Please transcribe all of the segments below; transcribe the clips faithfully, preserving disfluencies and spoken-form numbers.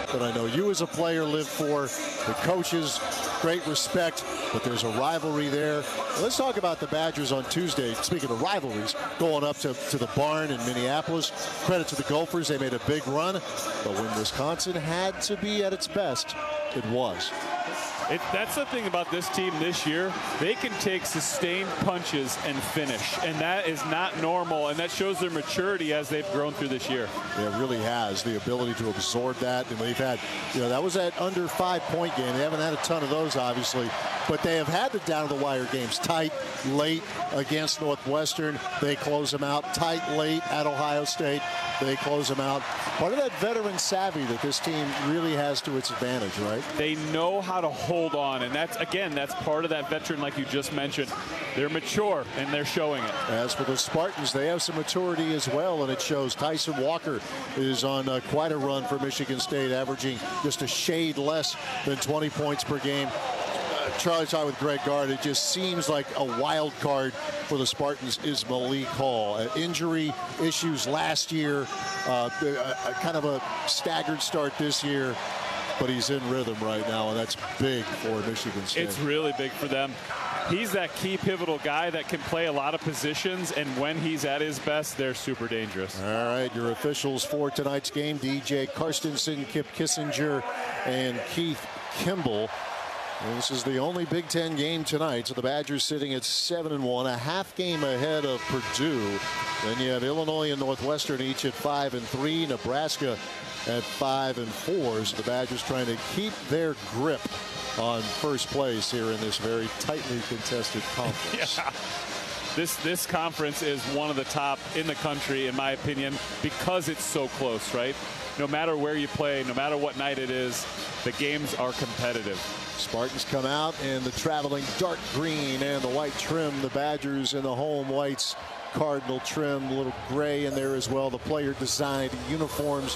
that I know you as a player live for. The coaches, great respect, but there's a rivalry there. Let's talk about the Badgers on Tuesday. Speaking of rivalries, going up to, to the barn in Minneapolis. Credit to the Gophers. They made a big run, but when Wisconsin had to be at its best, it was. It, that's the thing about this team this year. They can take sustained punches and finish, and that is not normal, and that shows their maturity as they've grown through this year. Yeah, it really has, the ability to absorb that. And they've had, you know, that was that under five-point game. They haven't had a ton of those, obviously, but they have had the down-to-the-wire games. Tight, late against Northwestern. They close them out. Tight, late at Ohio State. They close them out. Part of that veteran savvy that this team really has to its advantage, right? They know how to hold on, and that's, again, that's part of that veteran like you just mentioned. They're mature, and they're showing it. As for the Spartans, they have some maturity as well, and it shows. Tyson Walker is on uh, quite a run for Michigan State, averaging just a shade less than twenty points per game. Charlie talked with Greg Gard. It just seems like a wild card for the Spartans is Malik Hall. Uh, injury issues last year, uh, a, a kind of a staggered start this year, but he's in rhythm right now, and that's big for Michigan State. It's really big for them. He's that key pivotal guy that can play a lot of positions, and when he's at his best, they're super dangerous. All right, your officials for tonight's game: D J Karstensen, Kip Kissinger, and Keith Kimball. And this is the only Big Ten game tonight, so the Badgers sitting at seven and one, a half game ahead of Purdue. Then you have Illinois and Northwestern each at five and three, Nebraska at five and four. So the Badgers trying to keep their grip on first place here in this very tightly contested conference. Yeah. This this conference is one of the top in the country, in my opinion, because it's so close, right? No matter where you play, no matter what night it is, the games are competitive. Spartans come out in the traveling dark green and the white trim. The Badgers in the home whites, cardinal trim, a little gray in there as well. The player designed uniforms.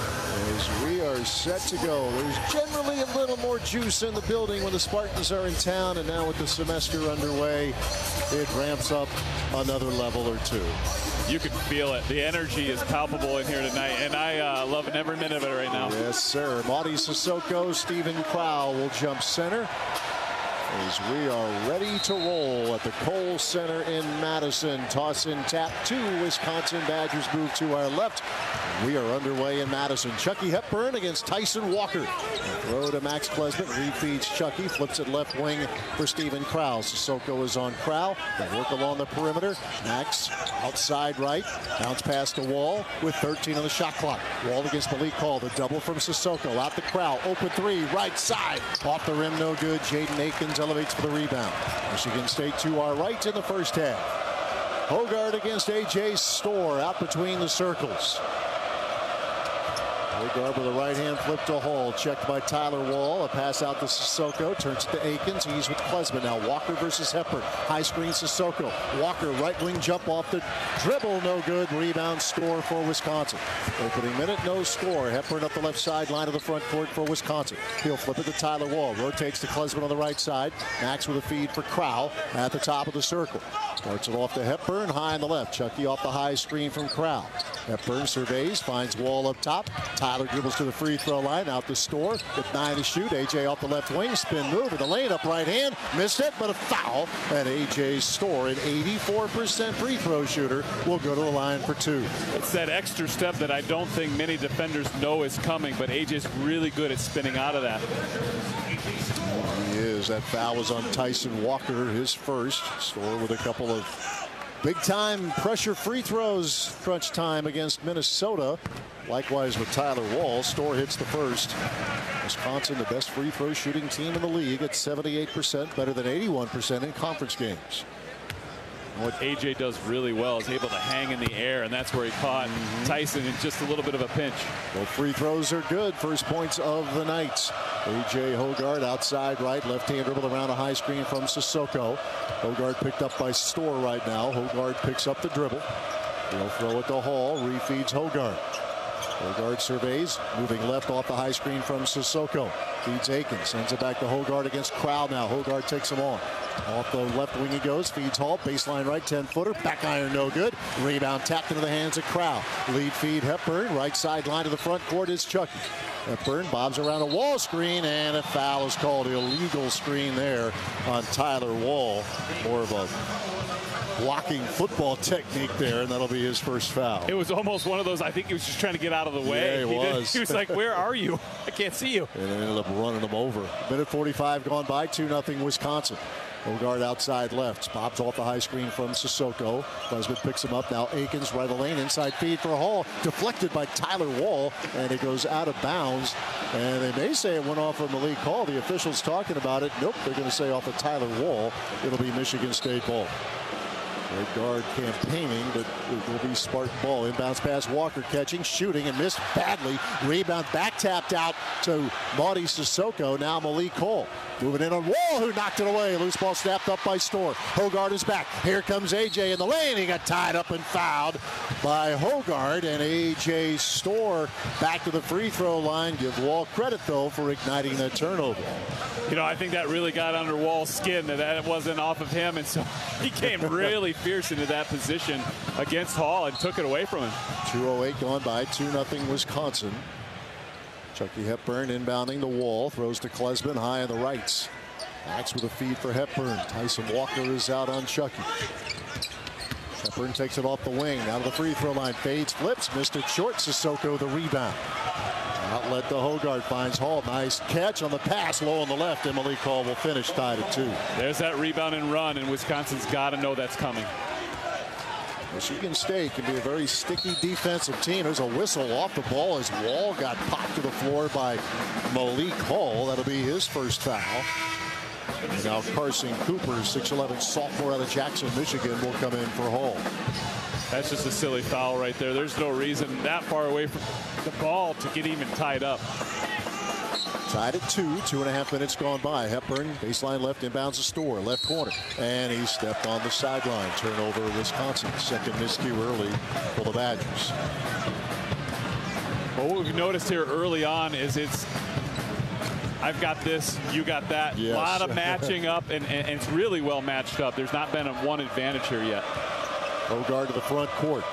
As we are set to go, there's generally a little more juice in the building when the Spartans are in town, and now with the semester underway, it ramps up another level or two. You can feel it. The energy is palpable in here tonight, and I uh, love every minute of it right now. Yes, sir. Maudy Sissoko, Stephen Crowell will jump center as we are ready to roll at the Kohl Center in Madison. Toss in tap two. Wisconsin Badgers move to our left. We are underway in Madison. Chucky Hepburn against Tyson Walker. Throw to Max Klesmit. Refeeds Chucky. Flips it left wing for Stephen Crowell. Sissoko is on Crowell. They work along the perimeter. Max outside right. Bounce past the Wall with thirteen on the shot clock. Wall against Malik Hall. The double from Sissoko. Out to Crowell. Open three. Right side. Off the rim. No good. Jaden Akins elevates for the rebound. Michigan State to our right in the first half. Hoggard against A J Storr out between the circles. Hoggard with a right hand flip to Hall. Checked by Tyler Wall. A pass out to Sissoko. Turns it to Akins. He's with Klesmit. Now Walker versus Hepburn. High screen Sissoko. Walker right wing jump off the dribble. No good. Rebound score for Wisconsin. Opening minute. No score. Hepburn up the left sideline of the front court for Wisconsin. He'll flip it to Tyler Wall. Rotates to Klesmit on the right side. Max with a feed for Crowell at the top of the circle. Starts it off to Hepburn. High on the left. Chucky off the high screen from Crowell. Hepburn surveys. Finds Wall up top. Tyler dribbles to the free throw line. Out the Storr with nine to shoot. A J off the left wing. Spin move in the lane. Up right hand. Missed it, but a foul. And A J Storr, an eighty-four percent free throw shooter, will go to the line for two. It's that extra step that I don't think many defenders know is coming, but A J's really good at spinning out of that. He is. That foul was on Tyson Walker, his first. Storr with a couple of big-time pressure free throws. Crunch time against Minnesota. Likewise with Tyler Wall. Storr hits the first. Wisconsin, the best free throw shooting team in the league at seventy-eight percent, better than eighty-one percent in conference games. What A J does really well is able to hang in the air, and that's where he caught mm-hmm. Tyson in just a little bit of a pinch. Both free throws are good. First points of the night. A J Hoggard outside right. Left hand dribble around a high screen from Sissoko. Hoggard picked up by Storr right now. Hoggard picks up the dribble. He'll throw it to Hall. Refeeds Hoggard. Hogard surveys, moving left off the high screen from Sissoko. Feeds Aikens, sends it back to Hogard against Crowell now. Hogard takes him on. Off the left wing he goes, feeds Hall, baseline right, ten footer, back iron no good. Rebound tapped into the hands of Crowell. Lead feed Hepburn, right sideline to the front court is Chucky. Hepburn bobs around a Wall screen, and a foul is called. Illegal screen there on Tyler Wall. More of a blocking football technique there, and that'll be his first foul. It was almost one of those, I think he was just trying to get out of the way. Yeah, he, he was. Did, he was like, where are you? I can't see you. And it ended up running him over. Minute forty-five gone by, two nothing Wisconsin. Hogard outside left, bobs off the high screen from Sissoko. Klesmit picks him up. Now Aikens right of the lane, inside feed for Hall, deflected by Tyler Wall, and it goes out of bounds. And they may say it went off of Malik Hall. The officials talking about it. Nope, they're going to say off of Tyler Wall. It'll be Michigan State ball. Red guard campaigning, but it will be Spartan ball. Inbounds pass, Walker catching, shooting, and missed badly. Rebound back tapped out to Maudie Sissoko. Now Malik Hall moving in on Wall, who knocked it away. Loose ball snapped up by Storr. Hogard is back. Here comes A J in the lane. He got tied up and fouled by Hogard, and A J Storr back to the free throw line. Give Wall credit, though, for igniting that turnover. You know, I think that really got under Wall's skin, that it wasn't off of him, and so he came really fierce into that position against Hall and took it away from him. two oh eight gone by, two nothing Wisconsin. Chucky Hepburn inbounding the Wall, throws to Klesmit high on the rights. Max with a feed for Hepburn. Tyson Walker is out on Chucky. Hepburn takes it off the wing, out of the free throw line, fades, flips, missed it short. Sissoko the rebound. Outlet to Hogard, finds Hall. Nice catch on the pass, low on the left, and Malik Hall will finish tied at two. There's that rebound and run, and Wisconsin's got to know that's coming. Michigan State can be a very sticky defensive team. There's a whistle off the ball as Wall got popped to the floor by Malik Hall. That'll be his first foul. And now Carson Cooper, six eleven sophomore out of Jackson, Michigan, will come in for Hall. That's just a silly foul right there. There's no reason that far away from the ball to get even tied up. Tied at two, two and a half minutes gone by. Hepburn, baseline left, inbounds the Storr, left corner. And he stepped on the sideline. Turnover, Wisconsin. Second miscue early for the Badgers. Well, what we've noticed here early on is it's, I've got this, you got that. Yes. A lot of matching up, and, and, and it's really well matched up. There's not been a one advantage here yet. Hogard to the front court.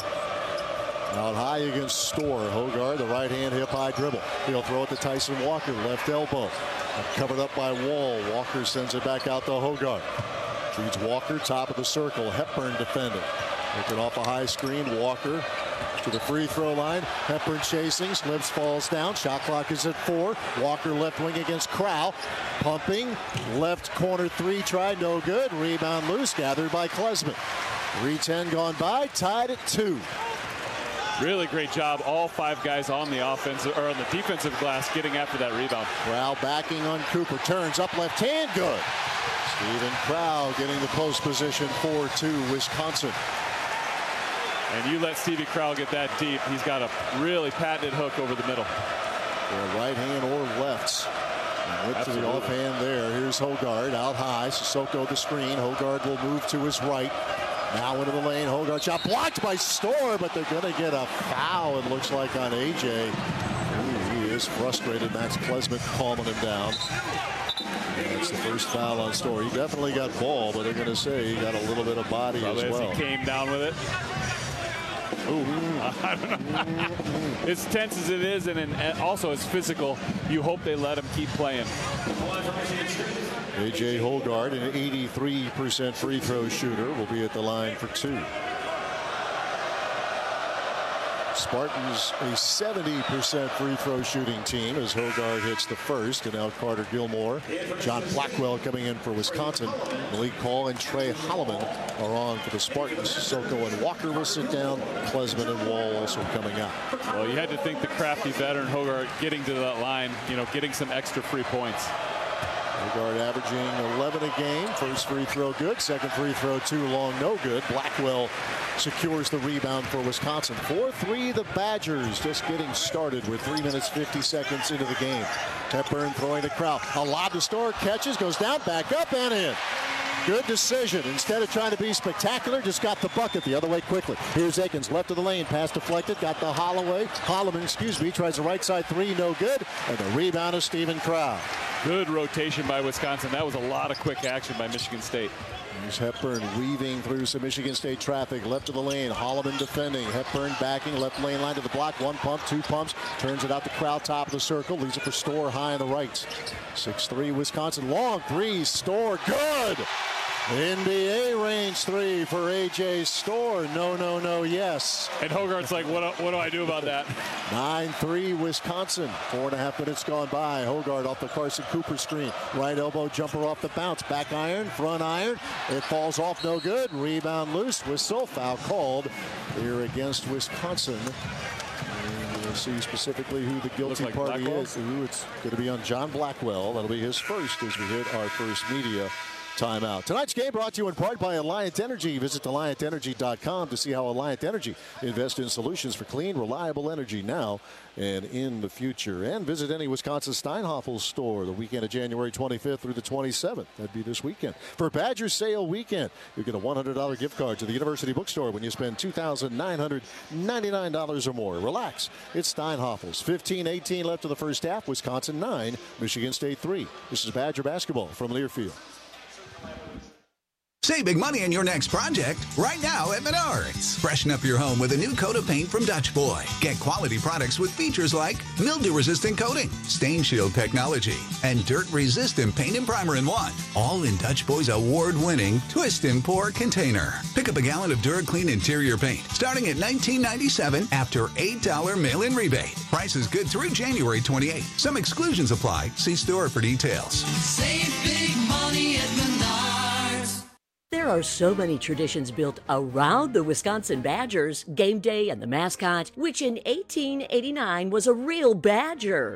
Out high against Storr. Hogard, the right hand hip high dribble. He'll throw it to Tyson Walker, left elbow. Covered up by Wall. Walker sends it back out to Hogard. Feeds Walker, top of the circle. Hepburn defending. Looking off a high screen. Walker to the free throw line. Hepburn chasing, slips, falls down. Shot clock is at four. Walker left wing against Crowell. Pumping. Left corner three try, no good. Rebound loose, gathered by Klesmit. three ten gone by, tied at two. Really great job, all five guys on the offensive or on the defensive glass getting after that rebound. Crowell backing on Cooper, turns up left hand, good. Steven Crowell getting the post position, four two Wisconsin. And you let Stevie Crowell get that deep, he's got a really patented hook over the middle. Yeah, right hand or lefts. And went to the offhand there. Here's Hogard out high. Sissoko the screen. Hogard will move to his right. Now into the lane. Hogard shot blocked by Storr, but they're going to get a foul, it looks like, on A J. Ooh, he is frustrated. Max Klesmit calming him down. And that's the first foul on Storr. He definitely got ball, but they're going to say he got a little bit of body Probably as well. As he came down with it. Ooh, I don't know. As tense as it is, and, and also as physical, you hope they let him keep playing. A J Hogard, an eighty-three percent free throw shooter, will be at the line for two. Spartans a seventy percent free throw shooting team as Hogard hits the first, and now Carter Gilmore, John Blackwell coming in for Wisconsin. Malik Hall and Trey Holloman are on for the Spartans. Sissoko and Walker will sit down. Klesmit and Wall also coming out. Well, you had to think the crafty veteran Hogard getting to that line, you know, getting some extra free points. Hogard averaging eleven a game. First free throw good. Second free throw too long, no good. Blackwell secures the rebound for Wisconsin. four three the Badgers, just getting started with three minutes fifty seconds into the game. Hepburn throwing to Crowell. A lob to Storr, catches, goes down, back up, and in. Good decision. Instead of trying to be spectacular, just got the bucket the other way quickly. Here's Akins, left of the lane, pass deflected, got the Holloway. Holloman, excuse me, tries the right side three, no good. And the rebound is Stephen Crow. Good rotation by Wisconsin. That was a lot of quick action by Michigan State. Here's Hepburn weaving through some Michigan State traffic. Left of the lane. Holloman defending. Hepburn backing. Left lane line to the block. One pump, two pumps. Turns it out to Crowd, top of the circle. Leaves it for Storr high on the right. six three Wisconsin. Long three. Storr. Good. N B A range three for A J Storr. No, no, no, yes. And Hogarth's like, what, what do I do about that? nine three Wisconsin. Four and a half minutes gone by. Hogarth off the Carson Cooper screen. Right elbow jumper off the bounce. Back iron, front iron. It falls off, no good. Rebound loose. Whistle. Foul called here against Wisconsin. And we'll see specifically who the guilty like party Blackwell? is. Ooh, it's going to be on John Blackwell. That'll be his first as we hit our first media timeout. Tonight's game brought to you in part by Alliant Energy. Visit alliant energy dot com to see how Alliant Energy invests in solutions for clean, reliable energy now and in the future. And visit any Wisconsin Steinhoffel store the weekend of January twenty-fifth through the twenty-seventh. That'd be this weekend. For Badger Sale Weekend, you get a one hundred dollar gift card to the University Bookstore when you spend two thousand nine hundred ninety-nine dollars or more. Relax. It's Steinhoffel's. fifteen eighteen left of the first half. Wisconsin nine, Michigan State three. This is Badger basketball from Learfield. Save big money on your next project right now at Menards. Freshen up your home with a new coat of paint from Dutch Boy. Get quality products with features like mildew-resistant coating, stain shield technology, and dirt-resistant paint and primer in one. All in Dutch Boy's award-winning Twist and Pour container. Pick up a gallon of DuraClean interior paint starting at nineteen ninety-seven dollars after eight dollars mail-in rebate. Price is good through January twenty-eighth. Some exclusions apply. See store for details. Save big money at Menards. There are so many traditions built around the Wisconsin Badgers, game day and the mascot, which in eighteen eighty-nine was a real badger.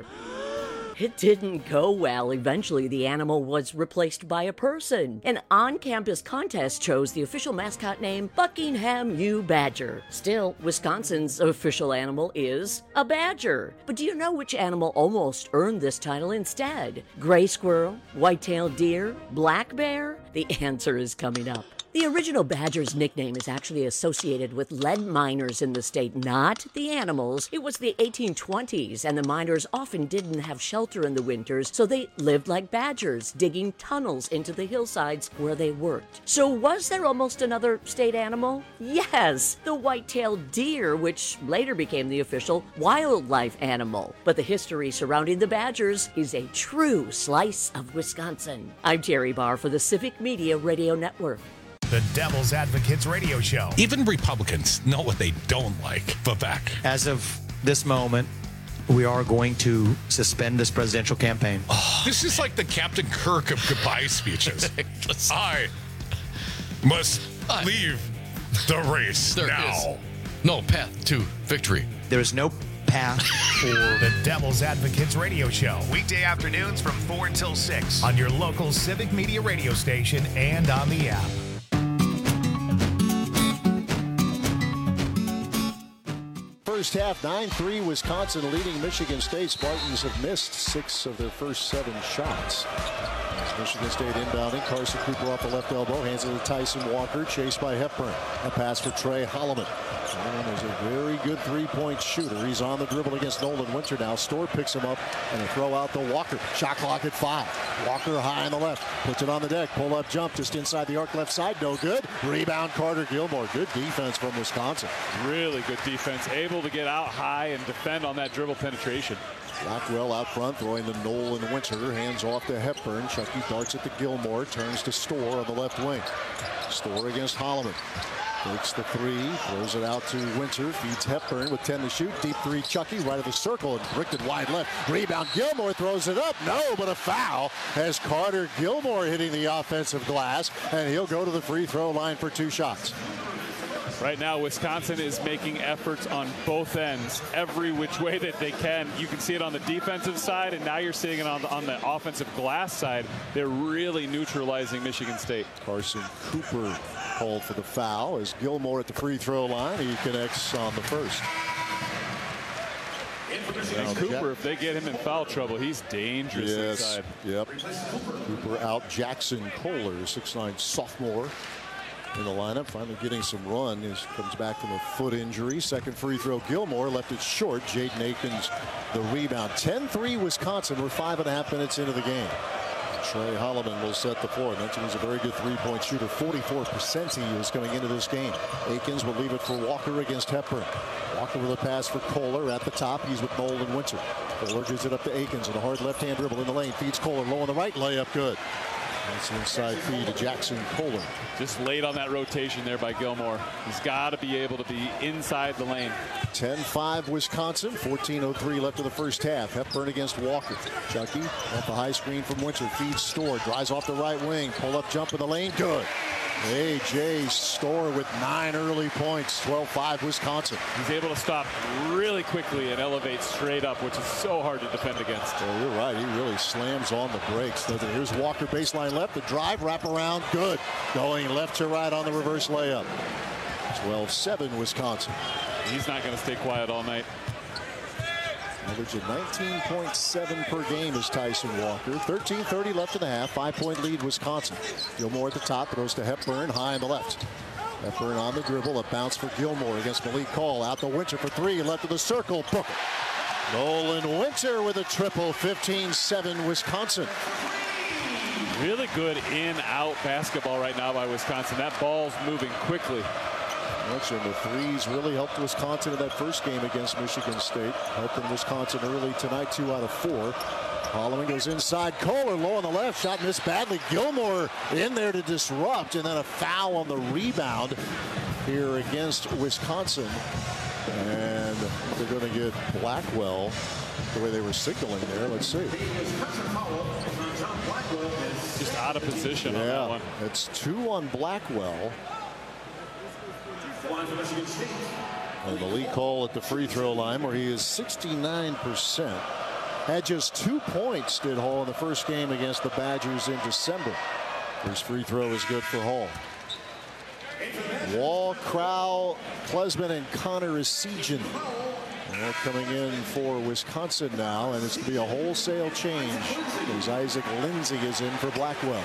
It didn't go well. Eventually, the animal was replaced by a person. An on-campus contest chose the official mascot name Buckingham U. Badger. Still, Wisconsin's official animal is a badger. But do you know which animal almost earned this title instead? Gray squirrel, white-tailed deer, black bear? The answer is coming up. The original badger's nickname is actually associated with lead miners in the state, not the animals. It was the eighteen twenties, and the miners often didn't have shelter in the winters, so they lived like badgers, digging tunnels into the hillsides where they worked. So was there almost another state animal? Yes, the white-tailed deer, which later became the official wildlife animal. But the history surrounding the badgers is a true slice of Wisconsin. I'm Terry Barr for the Civic Media Radio Network. The Devil's Advocates Radio Show. Even Republicans know what they don't like. Vivek. As of this moment, we are going to suspend this presidential campaign. Oh, this is like the Captain Kirk of goodbye speeches. I must leave the race there now. Is no path to victory. There is no path for the Devil's Advocates Radio Show. Weekday afternoons from four until six on your local Civic Media radio station and on the app. First half, nine three Wisconsin leading Michigan State. Spartans have missed six of their first seven shots. As Michigan State inbounding, Carson Cooper off the left elbow, hands it to Tyson Walker, chased by Hepburn. A pass for Trey Holloman. Holloman is a very good three-point shooter. He's on the dribble against Nolan Winter now. Storr picks him up and a throw out to Walker. Shot clock at five. Walker high on the left, puts it on the deck. Pull-up jump just inside the arc left side, no good. Rebound Carter Gilmore. Good defense from Wisconsin. Really good defense. Able to get out high and defend on that dribble penetration. Blackwell out front, throwing the Nolan Winter. Hands off to Hepburn. Chucky darts it to Gilmore. Turns to Storr on the left wing. Storr against Holloman. Takes the three, throws it out to Winter, feeds Hepburn with ten to shoot. Deep three, Chucky, right of the circle, and bricked it wide left. Rebound, Gilmore throws it up. No, but a foul as Carter Gilmore hitting the offensive glass, and he'll go to the free throw line for two shots. Right now, Wisconsin is making efforts on both ends, every which way that they can. You can see it on the defensive side, and now you're seeing it on the, on the offensive glass side. They're really neutralizing Michigan State. Carson Cooper called for the foul as Gilmore at the free throw line. He connects on the first. And Cooper, if they get him in foul trouble, he's dangerous yes. inside. Yep. Cooper out. Jackson Kohler, six nine sophomore, in the lineup, finally getting some run. He comes back from a foot injury. Second free throw, Gilmore left it short. Jaden Akins the rebound. ten three Wisconsin. We're five and a half minutes into the game. Trey Holloman will set the floor. I mentioned he's a very good three-point shooter. forty-four percent he is coming into this game. Akins will leave it for Walker against Hepburn. Walker with a pass for Kohler at the top. He's with Nolan Winter. Kohler gives it up to Akins and a hard left-hand dribble in the lane. Feeds Kohler low on the right. Layup good. That's an inside feed to Jackson Kohler. Just late on that rotation there by Gilmore. He's got to be able to be inside the lane. ten five Wisconsin. fourteen oh three left in the first half. Hepburn against Walker. Chucky off the high screen from Winter. Feeds Storr. Drives off the right wing. Pull up jump in the lane. Good. A J Storr with nine early points. twelve five Wisconsin. He's able to stop really quickly and elevate straight up, which is so hard to defend against. Oh, you're right. He really slams on the brakes. Here's Walker baseline left. The drive, wrap around. Good. Going left to right on the reverse layup. twelve seven Wisconsin. He's not going to stay quiet all night. Average of nineteen point seven per game is Tyson Walker. thirteen thirty left in the half. Five-point lead Wisconsin. Gilmore at the top. Goes to Hepburn. High on the left. Hepburn on the dribble. A bounce for Gilmore against Malik Call. Out to Winter for three. Left of the circle. Book it. Nolan Winter with a triple. fifteen seven Wisconsin. Really good in-out basketball right now by Wisconsin. That ball's moving quickly. Mentioned the threes really helped Wisconsin in that first game against Michigan State. Helping Wisconsin early tonight, two out of four. Holloway goes inside. Kohler low on the left. Shot missed badly. Gilmore in there to disrupt. And then a foul on the rebound here against Wisconsin. And they're going to get Blackwell the way they were signaling there. Let's see. Just out of position yeah, on that one. It's two on Blackwell. And Malik Call at the free throw line where he is sixty-nine percent. Had just two points, did Hall, in the first game against the Badgers in December. His free throw is good for Hall. Wall, Crowell, Klesman, and Connor Essegian. They're coming in for Wisconsin now, and it's going to be a wholesale change as Isaac Lindsey is in for Blackwell.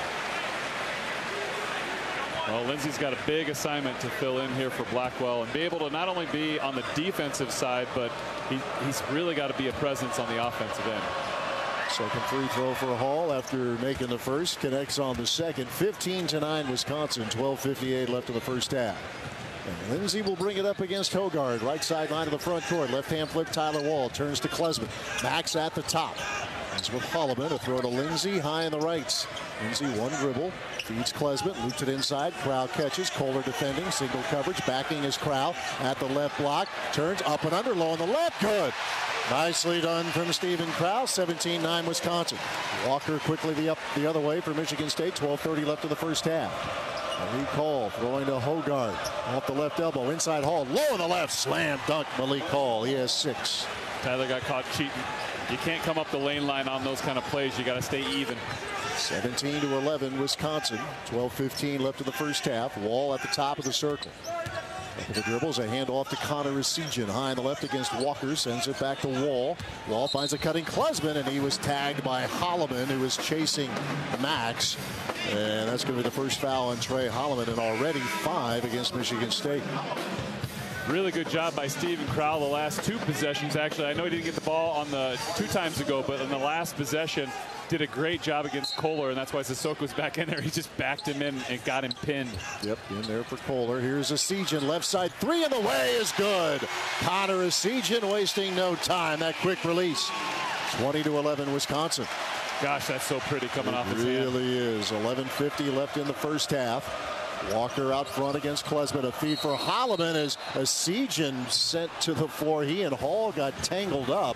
Well, Lindsey's got a big assignment to fill in here for Blackwell and be able to not only be on the defensive side, but he, he's really got to be a presence on the offensive end. Second free throw for Hall after making the first. Connects on the second. fifteen to nine Wisconsin. twelve fifty-eight left in the first half. And Lindsey will bring it up against Hogard. Right sideline of the front court. Left hand flip Tyler Wall. Turns to Klesman. Max at the top. That's with Holloman. A throw to Lindsey. High in the rights. Lindsey one dribble. Feeds Klesman. Loops it inside. Crowell catches. Kohler defending. Single coverage. Backing his Crowell at the left block. Turns up and under. Low on the left. Good. Nicely done from Stephen Crowell. seventeen nine Wisconsin. Walker quickly the up the other way for Michigan State. twelve thirty left in the first half. Malik Call throwing to Hogard. Off the left elbow. Inside Hall. Low on the left. Slam dunk Malik Call. He has six. Tyler got caught cheating. You can't come up the lane line on those kind of plays. You got to stay even. seventeen to eleven Wisconsin. twelve fifteen left in the first half. Wall at the top of the circle. Up the dribbles, a handoff to Connor Essegian. High on the left against Walker. Sends it back to Wall. Wall finds a cutting Klesman, and he was tagged by Holloman, who was chasing Max. And that's going to be the first foul on Trey Holloman, and already five against Michigan State. Really good job by Stephen Crowell the last two possessions. Actually, I know he didn't get the ball on the two times ago, but in the last possession, did a great job against Kohler, and that's why Sissoko's back in there. He just backed him in and got him pinned. Yep, in there for Kohler. Here's Essegian, left side three in the way is good. Connor Essegian wasting no time. That quick release. twenty to eleven Wisconsin. Gosh, that's so pretty coming it off his really hand. is. eleven fifty left in the first half. Walker out front against Klesman. A feed for Holloman as Essegian sent to the floor. He and Hall got tangled up.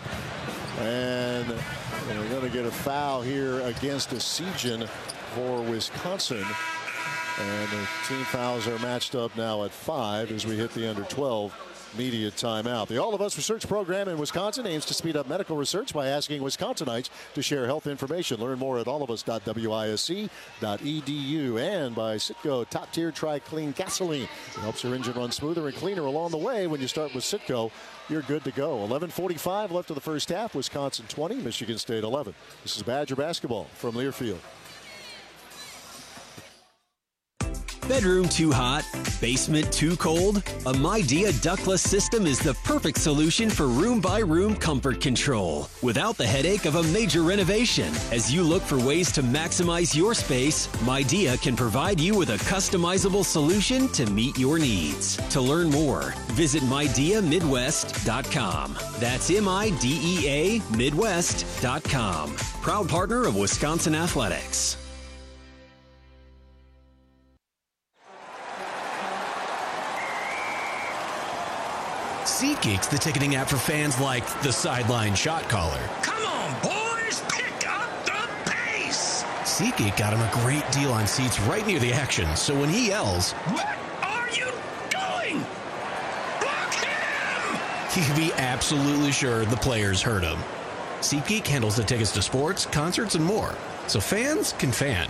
And we're going to get a foul here against Essegian for Wisconsin. And the team fouls are matched up now at five as we hit the under twelve media timeout. The All of Us research program in Wisconsin aims to speed up medical research by asking Wisconsinites to share health information. Learn more at all of us dot wisc dot e d u and by Citgo Top Tier Tri Clean Gasoline. It helps your engine run smoother and cleaner along the way. When you start with Citgo, you're good to go. eleven forty-five left of the first half. Wisconsin twenty, Michigan State eleven. This is Badger basketball from Learfield. Bedroom too hot? Basement too cold? A Midea ductless system is the perfect solution for room-by-room comfort control without the headache of a major renovation. As you look for ways to maximize your space, Midea can provide you with a customizable solution to meet your needs. To learn more, visit midea midwest dot com. That's M I D E A Midwest dot com. Proud partner of Wisconsin Athletics. SeatGeek's the ticketing app for fans like the sideline shot caller. Come on, boys, pick up the pace! SeatGeek got him a great deal on seats right near the action, so when he yells, "What are you doing? Block him!" he can be absolutely sure the players heard him. SeatGeek handles the tickets to sports, concerts, and more, so fans can fan.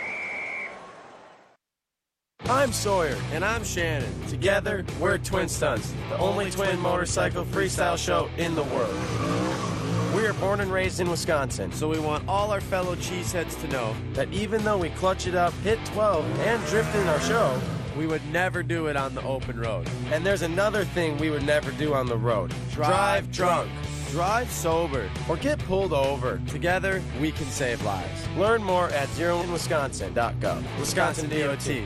I'm Sawyer. And I'm Shannon. Together, we're Twin Stunts, the only twin motorcycle freestyle show in the world. We are born and raised in Wisconsin, so we want all our fellow cheeseheads to know that even though we clutch it up, hit twelve, and drift in our show, we would never do it on the open road. And there's another thing we would never do on the road. Drive drunk. Drive sober or get pulled over. Together, we can save lives. Learn more at zero in wisconsin dot gov. Wisconsin D O T.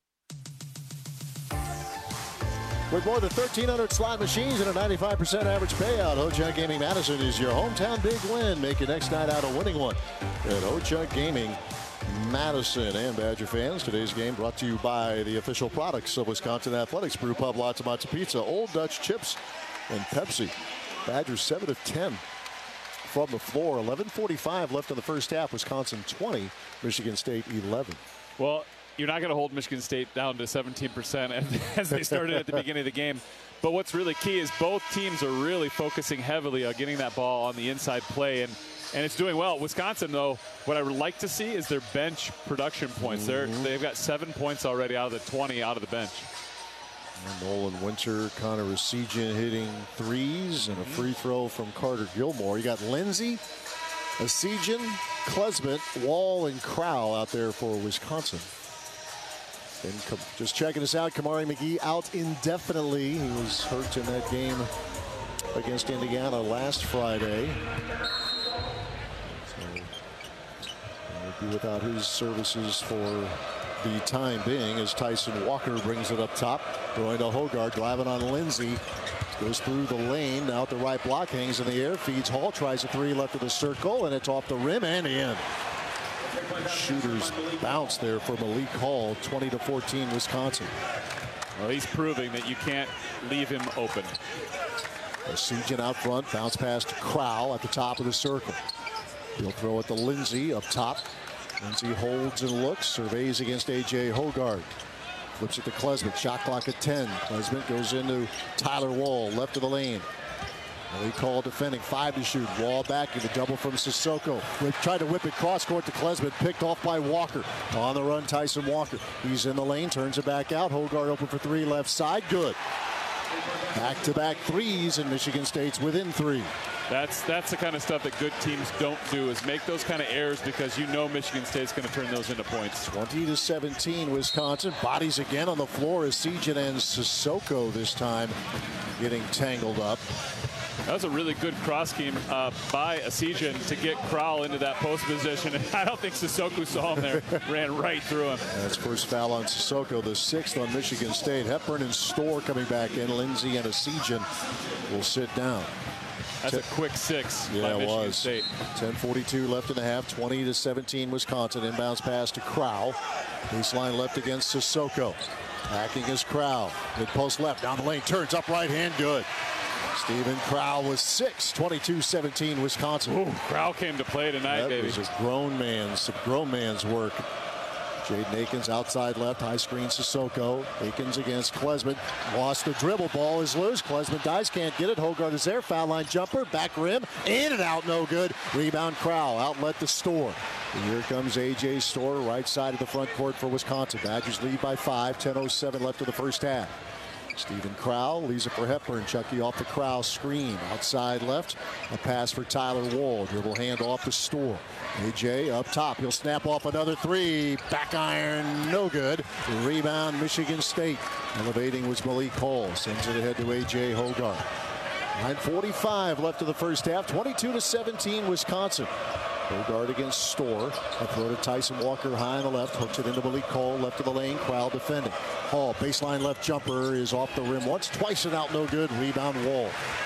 With more than thirteen hundred slot machines and a ninety-five percent average payout, Ho-Chunk Gaming Madison is your hometown big win. Make your next night out a winning one at Ho-Chunk Gaming Madison. And Badger fans, today's game brought to you by the official products of Wisconsin Athletics: Brew Pub, Lots Matzo Pizza, Old Dutch Chips, and Pepsi. Badgers seven of ten from the floor. eleven forty-five left in the first half. Wisconsin twenty, Michigan State eleven. Well, you're not going to hold Michigan State down to seventeen percent as they started at the beginning of the game. But what's really key is both teams are really focusing heavily on getting that ball on the inside play, and and it's doing well. Wisconsin, though, what I would like to see is their bench production points. Mm-hmm. They're, they've got seven points already out of the twenty out of the bench. And Nolan Winter, Connor Essegian hitting threes, and a free throw from Carter Gilmore. You got Lindsay, Essegian, Klesmit, Wall, and Crowell out there for Wisconsin. And just checking us out, Kamari McGee out indefinitely. He was hurt in that game against Indiana last Friday. So he'll be without his services for the time being as Tyson Walker brings it up top. Throwing to Hoggard, driving on Lindsay. Goes through the lane. Now at the right block, hangs in the air, feeds Hall, tries a three left of the circle, and it's off the rim and in. Shooters bounce there for Malik Hall. twenty to fourteen Wisconsin. Well, he's proving that you can't leave him open. Essegian out front, bounce pass to Crowell at the top of the circle. He'll throw it to Lindsay up top. Lindsay holds and looks, surveys against A J Hoggard. Flips it to Klesmit, shot clock at ten. Klesmit goes into Tyler Wall, left of the lane. Malik Hall defending, five to shoot. Wall back in the double from Sissoko. Whip, tried to whip it cross court to Klesmit, picked off by Walker. On the run, Tyson Walker. He's in the lane, turns it back out. Hoggard open for three, left side, good. Back-to-back threes, and Michigan State's within three. That's that's the kind of stuff that good teams don't do, is make those kind of errors because you know Michigan State's going to turn those into points. twenty to seventeen, Wisconsin. Bodies again on the floor as Essegian and Sissoko this time getting tangled up. That was a really good cross scheme uh, by Essegian to get Crowell into that post position. And I don't think Sissoko saw him there. Ran right through him. That's first foul on Sissoko, the sixth on Michigan State. Hepburn and Storr coming back in. Lindsay and Essegian will sit down. That's a quick six yeah, by it Michigan was. State. ten forty-two left in the half. twenty to seventeen Wisconsin. Inbounds pass to Crowell. Baseline left against Sissoko. Backing is Crowell. Mid post left. Down the lane. Turns up right hand. Good. Stephen Crowell was six. twenty-two seventeen Wisconsin. Ooh, Crowell came to play tonight, that baby. That was a grown man's, a grown man's work. Jaden Akins outside left, high screen Sissoko. Akins against Klesman. Lost the dribble, ball is loose. Klesman dies, can't get it. Hogarth is there, foul line jumper, back rim, in and out, no good. Rebound Crowell, outlet to Storr. And here comes A J Storr, right side of the front court for Wisconsin. Badgers lead by five, ten oh seven left of the first half. Stephen Crowell leaves it for Hepburn. Chucky off the Crowell screen. Outside left. A pass for Tyler Wall. Dribble hand off to Storr. A J up top. He'll snap off another three. Back iron, no good. Rebound, Michigan State. Elevating was Malik Hall. Sends it ahead to A J Hogarth. nine forty-five left of the first half. twenty-two to seventeen, Wisconsin. Hogarth against Storr. A throw to Tyson Walker high on the left. Hooks it into Malik Cole. Left of the lane. Crowell defending. Hall, baseline left jumper is off the rim once. Twice and out, no good. Rebound Wall.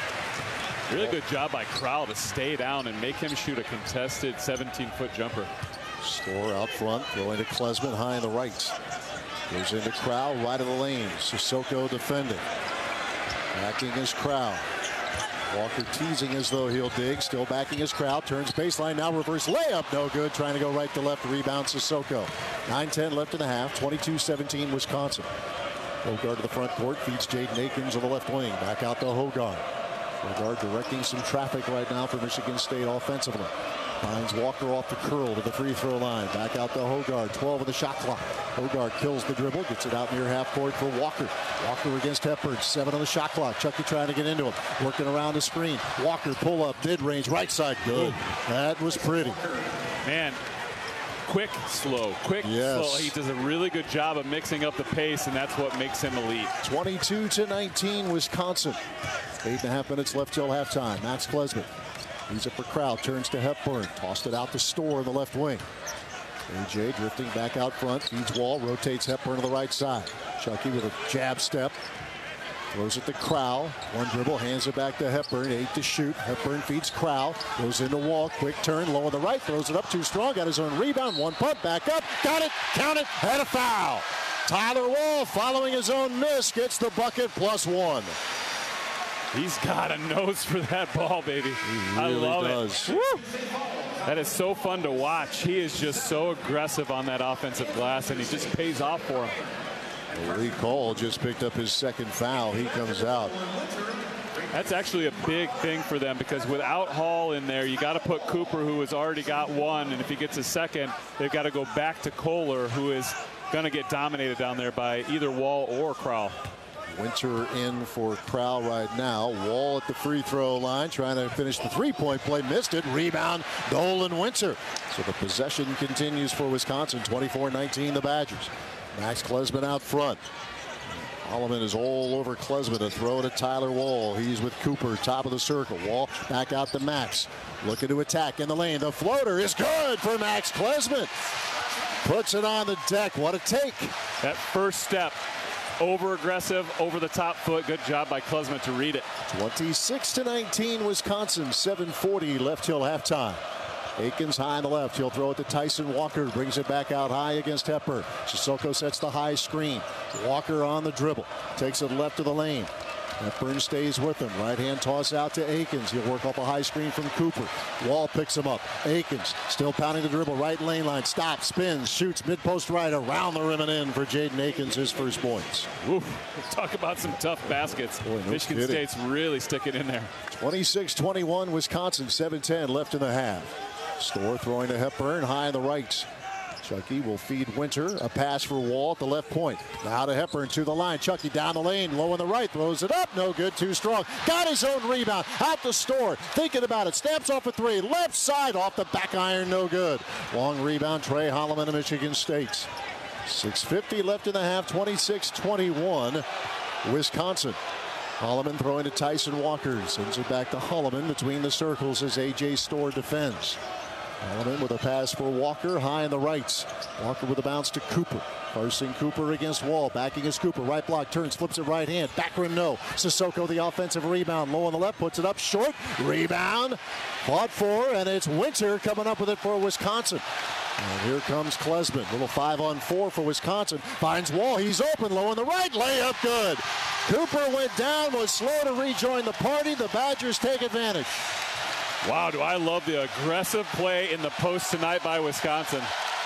Really good job by Crowell to stay down and make him shoot a contested seventeen-foot jumper. Storr out front. Throwing to Klesman high on the right. Goes into Crowell, right of the lane. Sissoko defending. Backing his Crowell. Walker teasing as though he'll dig. Still backing his crowd. Turns baseline. Now reverse layup. No good. Trying to go right to left. Rebound Sissoko. nine ten left in the half. twenty-two seventeen Wisconsin. Hogarth to the front court. Feeds Jaden Akins on the left wing. Back out to Hogarth. Hogarth directing some traffic right now for Michigan State offensively. Finds Walker off the curl to the free throw line. Back out to Hogarth. twelve of the shot clock. Hogarth kills the dribble. Gets it out near half court for Walker. Walker against Hepburn. seven on the shot clock. Chucky trying to get into him. Working around the screen. Walker pull up. Mid-range. Right side. Good. That was pretty. Man. Quick, slow. Quick, yes. slow. He does a really good job of mixing up the pace, and that's what makes him elite. twenty-two to nineteen, Wisconsin. Eight and a half minutes left till halftime. Max Klesman. He's it for Crowell. Turns to Hepburn. Tossed it out to Storr in the left wing. A J drifting back out front. Feeds Wall. Rotates Hepburn to the right side. Chucky with a jab step. Throws it to Crowell. One dribble. Hands it back to Hepburn. Eight to shoot. Hepburn feeds Crowell. Goes into Wall. Quick turn. Low on the right. Throws it up too strong. Got his own rebound. One pump. Back up. Got it. Count it. Had a foul. Tyler Wall, following his own miss, gets the bucket plus one. He's got a nose for that ball, baby. He I really love does. it. Woo! That is so fun to watch. He is just so aggressive on that offensive glass, and he just pays off for him. Lee Cole just picked up his second foul. He comes out. That's actually a big thing for them, because without Hall in there, you got to put Cooper, who has already got one, and if he gets a second, they've got to go back to Kohler, who is going to get dominated down there by either Wall or Crowell. Winter in for Crowell right now. Wall at the free throw line, trying to finish the three-point play. Missed it. Rebound, Dolan Winter. So the possession continues for Wisconsin. twenty-four nineteen, the Badgers. Max Klesman out front. Holloman is all over Klesman to throw to Tyler Wall. He's with Cooper, top of the circle. Wall back out to Max. Looking to attack in the lane. The floater is good for Max Klesman. Puts it on the deck. What a take. That first step. Over aggressive, over the top foot. Good job by Klesman to read it. twenty-six to nineteen, Wisconsin. seven forty left till halftime. Akins high on the left. He'll throw it to Tyson Walker. Brings it back out high against Hepburn. Sissoko sets the high screen. Walker on the dribble. Takes it left of the lane. Hepburn stays with him. Right hand toss out to Akins. He'll work off a high screen from Cooper. Wall picks him up. Akins still pounding the dribble. Right lane line. Stops, spins, shoots mid post right around the rim and in for Jaden Akins. His first points. Oof. Talk about some tough baskets. Boy, no Michigan kidding. State's really sticking in there. twenty-six twenty-one, Wisconsin. seven ten left in the half. Storr throwing to Hepburn. High on the right. Chucky will feed Winter. A pass for Wall at the left point. Now to Hepburn to the line. Chucky down the lane. Low on the right. Throws it up. No good. Too strong. Got his own rebound. Out the Storr. Thinking about it. Stamps off a three. Left side off the back iron. No good. Long rebound. Trey Holloman of Michigan State. six fifty left in the half. twenty-six twenty-one. Wisconsin. Holloman throwing to Tyson Walker. Sends it back to Holloman between the circles as A J Storr defends. Holloman with a pass for Walker, high on the right. Walker with a bounce to Cooper. Parsing Cooper against Wall. Backing is Cooper. Right block, turns, flips it right hand. Back rim, no. Sissoko, the offensive rebound. Low on the left, puts it up short. Rebound. Fought for, and it's Winter coming up with it for Wisconsin. And here comes Klesman. Little five on four for Wisconsin. Finds Wall. He's open. Low on the right. Layup good. Cooper went down, was slow to rejoin the party. The Badgers take advantage. Wow, do I love the aggressive play in the post tonight by Wisconsin.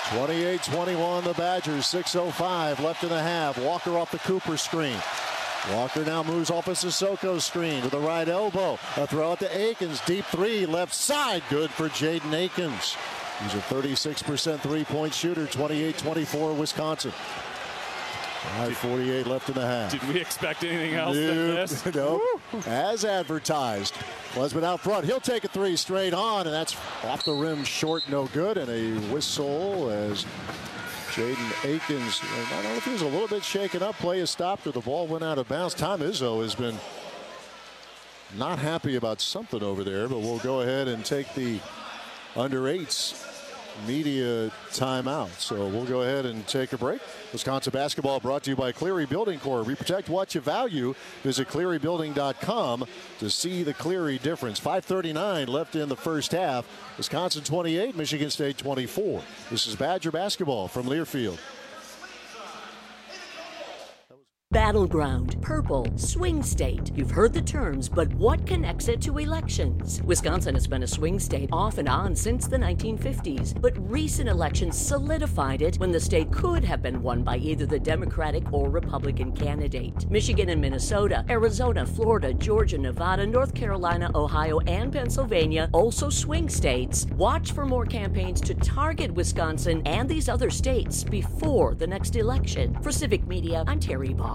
twenty-eight twenty-one, the Badgers. six oh five left in the half. Walker off the Cooper screen. Walker now moves off a Sissoko's screen to the right elbow. A throw out to Akins. Deep three, left side. Good for Jaden Akins. He's a thirty-six percent three-point shooter. twenty-eight twenty-four, Wisconsin. five forty-eight left in the half. Did we expect anything else nope. than this? No, as advertised. Wasman out front. He'll take a three straight on, and that's off the rim short, no good, and a whistle as Jaden Akins, I don't know if he was a little bit shaken up. Play is stopped or the ball went out of bounds. Tom Izzo has been not happy about something over there, but we'll go ahead and take the under eights media timeout. So we'll go ahead and take a break. Wisconsin basketball brought to you by Cleary Building Corp. We protect what you value. Visit cleary building dot com to see the Cleary difference. five thirty-nine left in the first half. Wisconsin twenty-eight, Michigan State twenty-four. This is Badger basketball from Learfield. Battleground, purple, swing state. You've heard the terms, but what connects it to elections? Wisconsin has been a swing state off and on since the nineteen fifties, but recent elections solidified it when the state could have been won by either the Democratic or Republican candidate. Michigan and Minnesota, Arizona, Florida, Georgia, Nevada, North Carolina, Ohio, and Pennsylvania, also swing states. Watch for more campaigns to target Wisconsin and these other states before the next election. For Civic Media, I'm Terry Barr.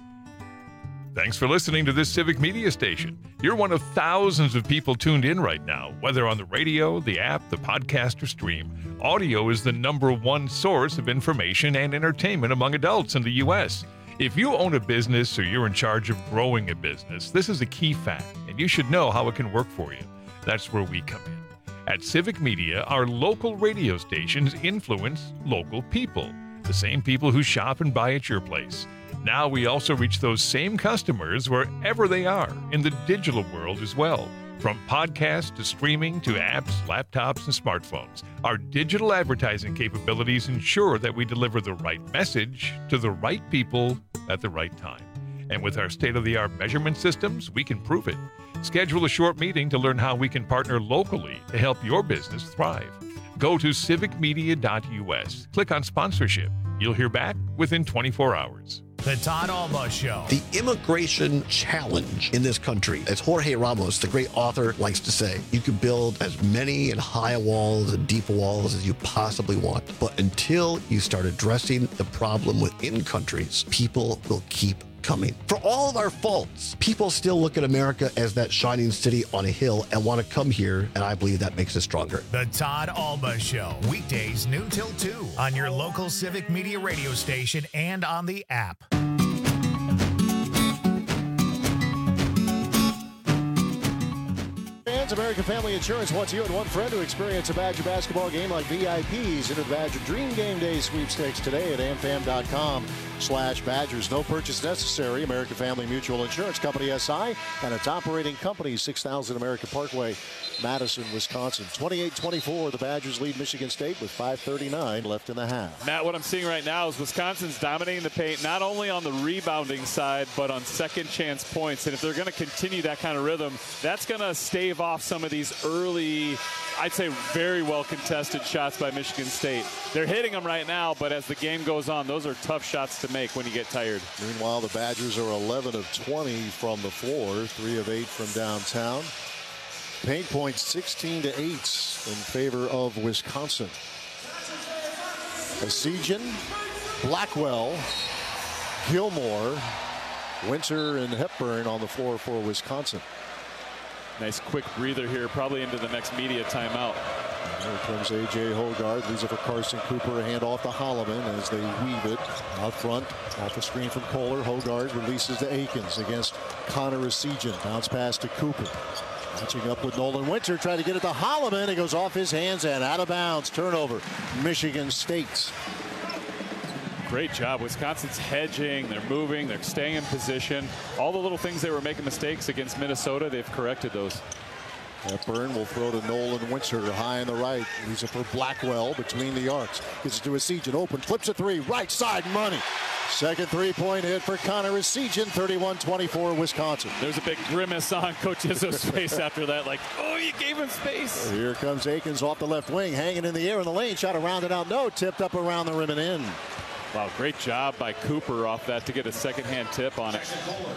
Thanks for listening to this Civic Media station. You're one of thousands of people tuned in right now, whether on the radio, the app, the podcast, or stream. Audio is the number one source of information and entertainment among adults in the U S. If you own a business or you're in charge of growing a business, this is a key fact, and you should know how it can work for you. That's where we come in. At Civic Media, our local radio stations influence local people, the same people who shop and buy at your place. Now we also reach those same customers wherever they are in the digital world as well. From podcasts to streaming to apps, laptops, and smartphones, our digital advertising capabilities ensure that we deliver the right message to the right people at the right time. And with our state-of-the-art measurement systems, we can prove it. Schedule a short meeting to learn how we can partner locally to help your business thrive. Go to civic media dot U S. Click on sponsorship. You'll hear back within twenty-four hours. The Todd Alba Show. The immigration challenge in this country, as Jorge Ramos, the great author, likes to say, you can build as many and high walls and deep walls as you possibly want. But until you start addressing the problem within countries, people will keep coming. For all of our faults, people still look at America as that shining city on a hill and want to come here, and I believe that makes us stronger. The Todd Alba Show, weekdays noon till two on your local Civic Media radio station and on the app. American Family Insurance wants you and one friend to experience a Badger basketball game like V I Ps. Enter the Badger Dream Game Day sweepstakes today at amfam dot com slash Badgers. No purchase necessary. American Family Mutual Insurance Company, S I, and its operating company, six thousand American Parkway, Madison, Wisconsin. twenty-eight twenty-four, the Badgers lead Michigan State with five thirty-nine left in the half. Matt, what I'm seeing right now is Wisconsin's dominating the paint, not only on the rebounding side, but on second chance points. And if they're going to continue that kind of rhythm, that's going to stave off some of these early, I'd say very well contested shots by Michigan State. They're hitting them right now, but as the game goes on, those are tough shots to make when you get tired. Meanwhile, the Badgers are eleven of twenty from the floor, three of eight from downtown. Paint points sixteen to eight in favor of Wisconsin. Esigian, Blackwell, Gilmore, Winter, and Hepburn on the floor for Wisconsin. Nice quick breather here, probably into the next media timeout. Here comes A J Hoggard, leaves it for Carson Cooper, a handoff to Holloman as they weave it out front. Off the screen from Kohler, Hoggard releases to Akins against Connor Esigian. Bounce pass to Cooper. Matching up with Nolan Winter, trying to get it to Holloman. It goes off his hands and out of bounds. Turnover, Michigan State. Great job. Wisconsin's hedging, they're moving, they're staying in position. All the little things they were making mistakes against Minnesota, they've corrected those. Hepburn will throw to Nolan Winter high on the right. Leaves it for Blackwell between the arcs. Gets it to Essegian, open, flips a three, right side, money. Second three-point hit for Connor Essegian, thirty-one twenty-four, Wisconsin. There's a big grimace on Coach Izzo's face after that, like, oh, you gave him space. Here comes Akins off the left wing, hanging in the air in the lane, shot around it out, no, tipped up around the rim and in. Wow, great job by Cooper off that to get a second-hand tip on it.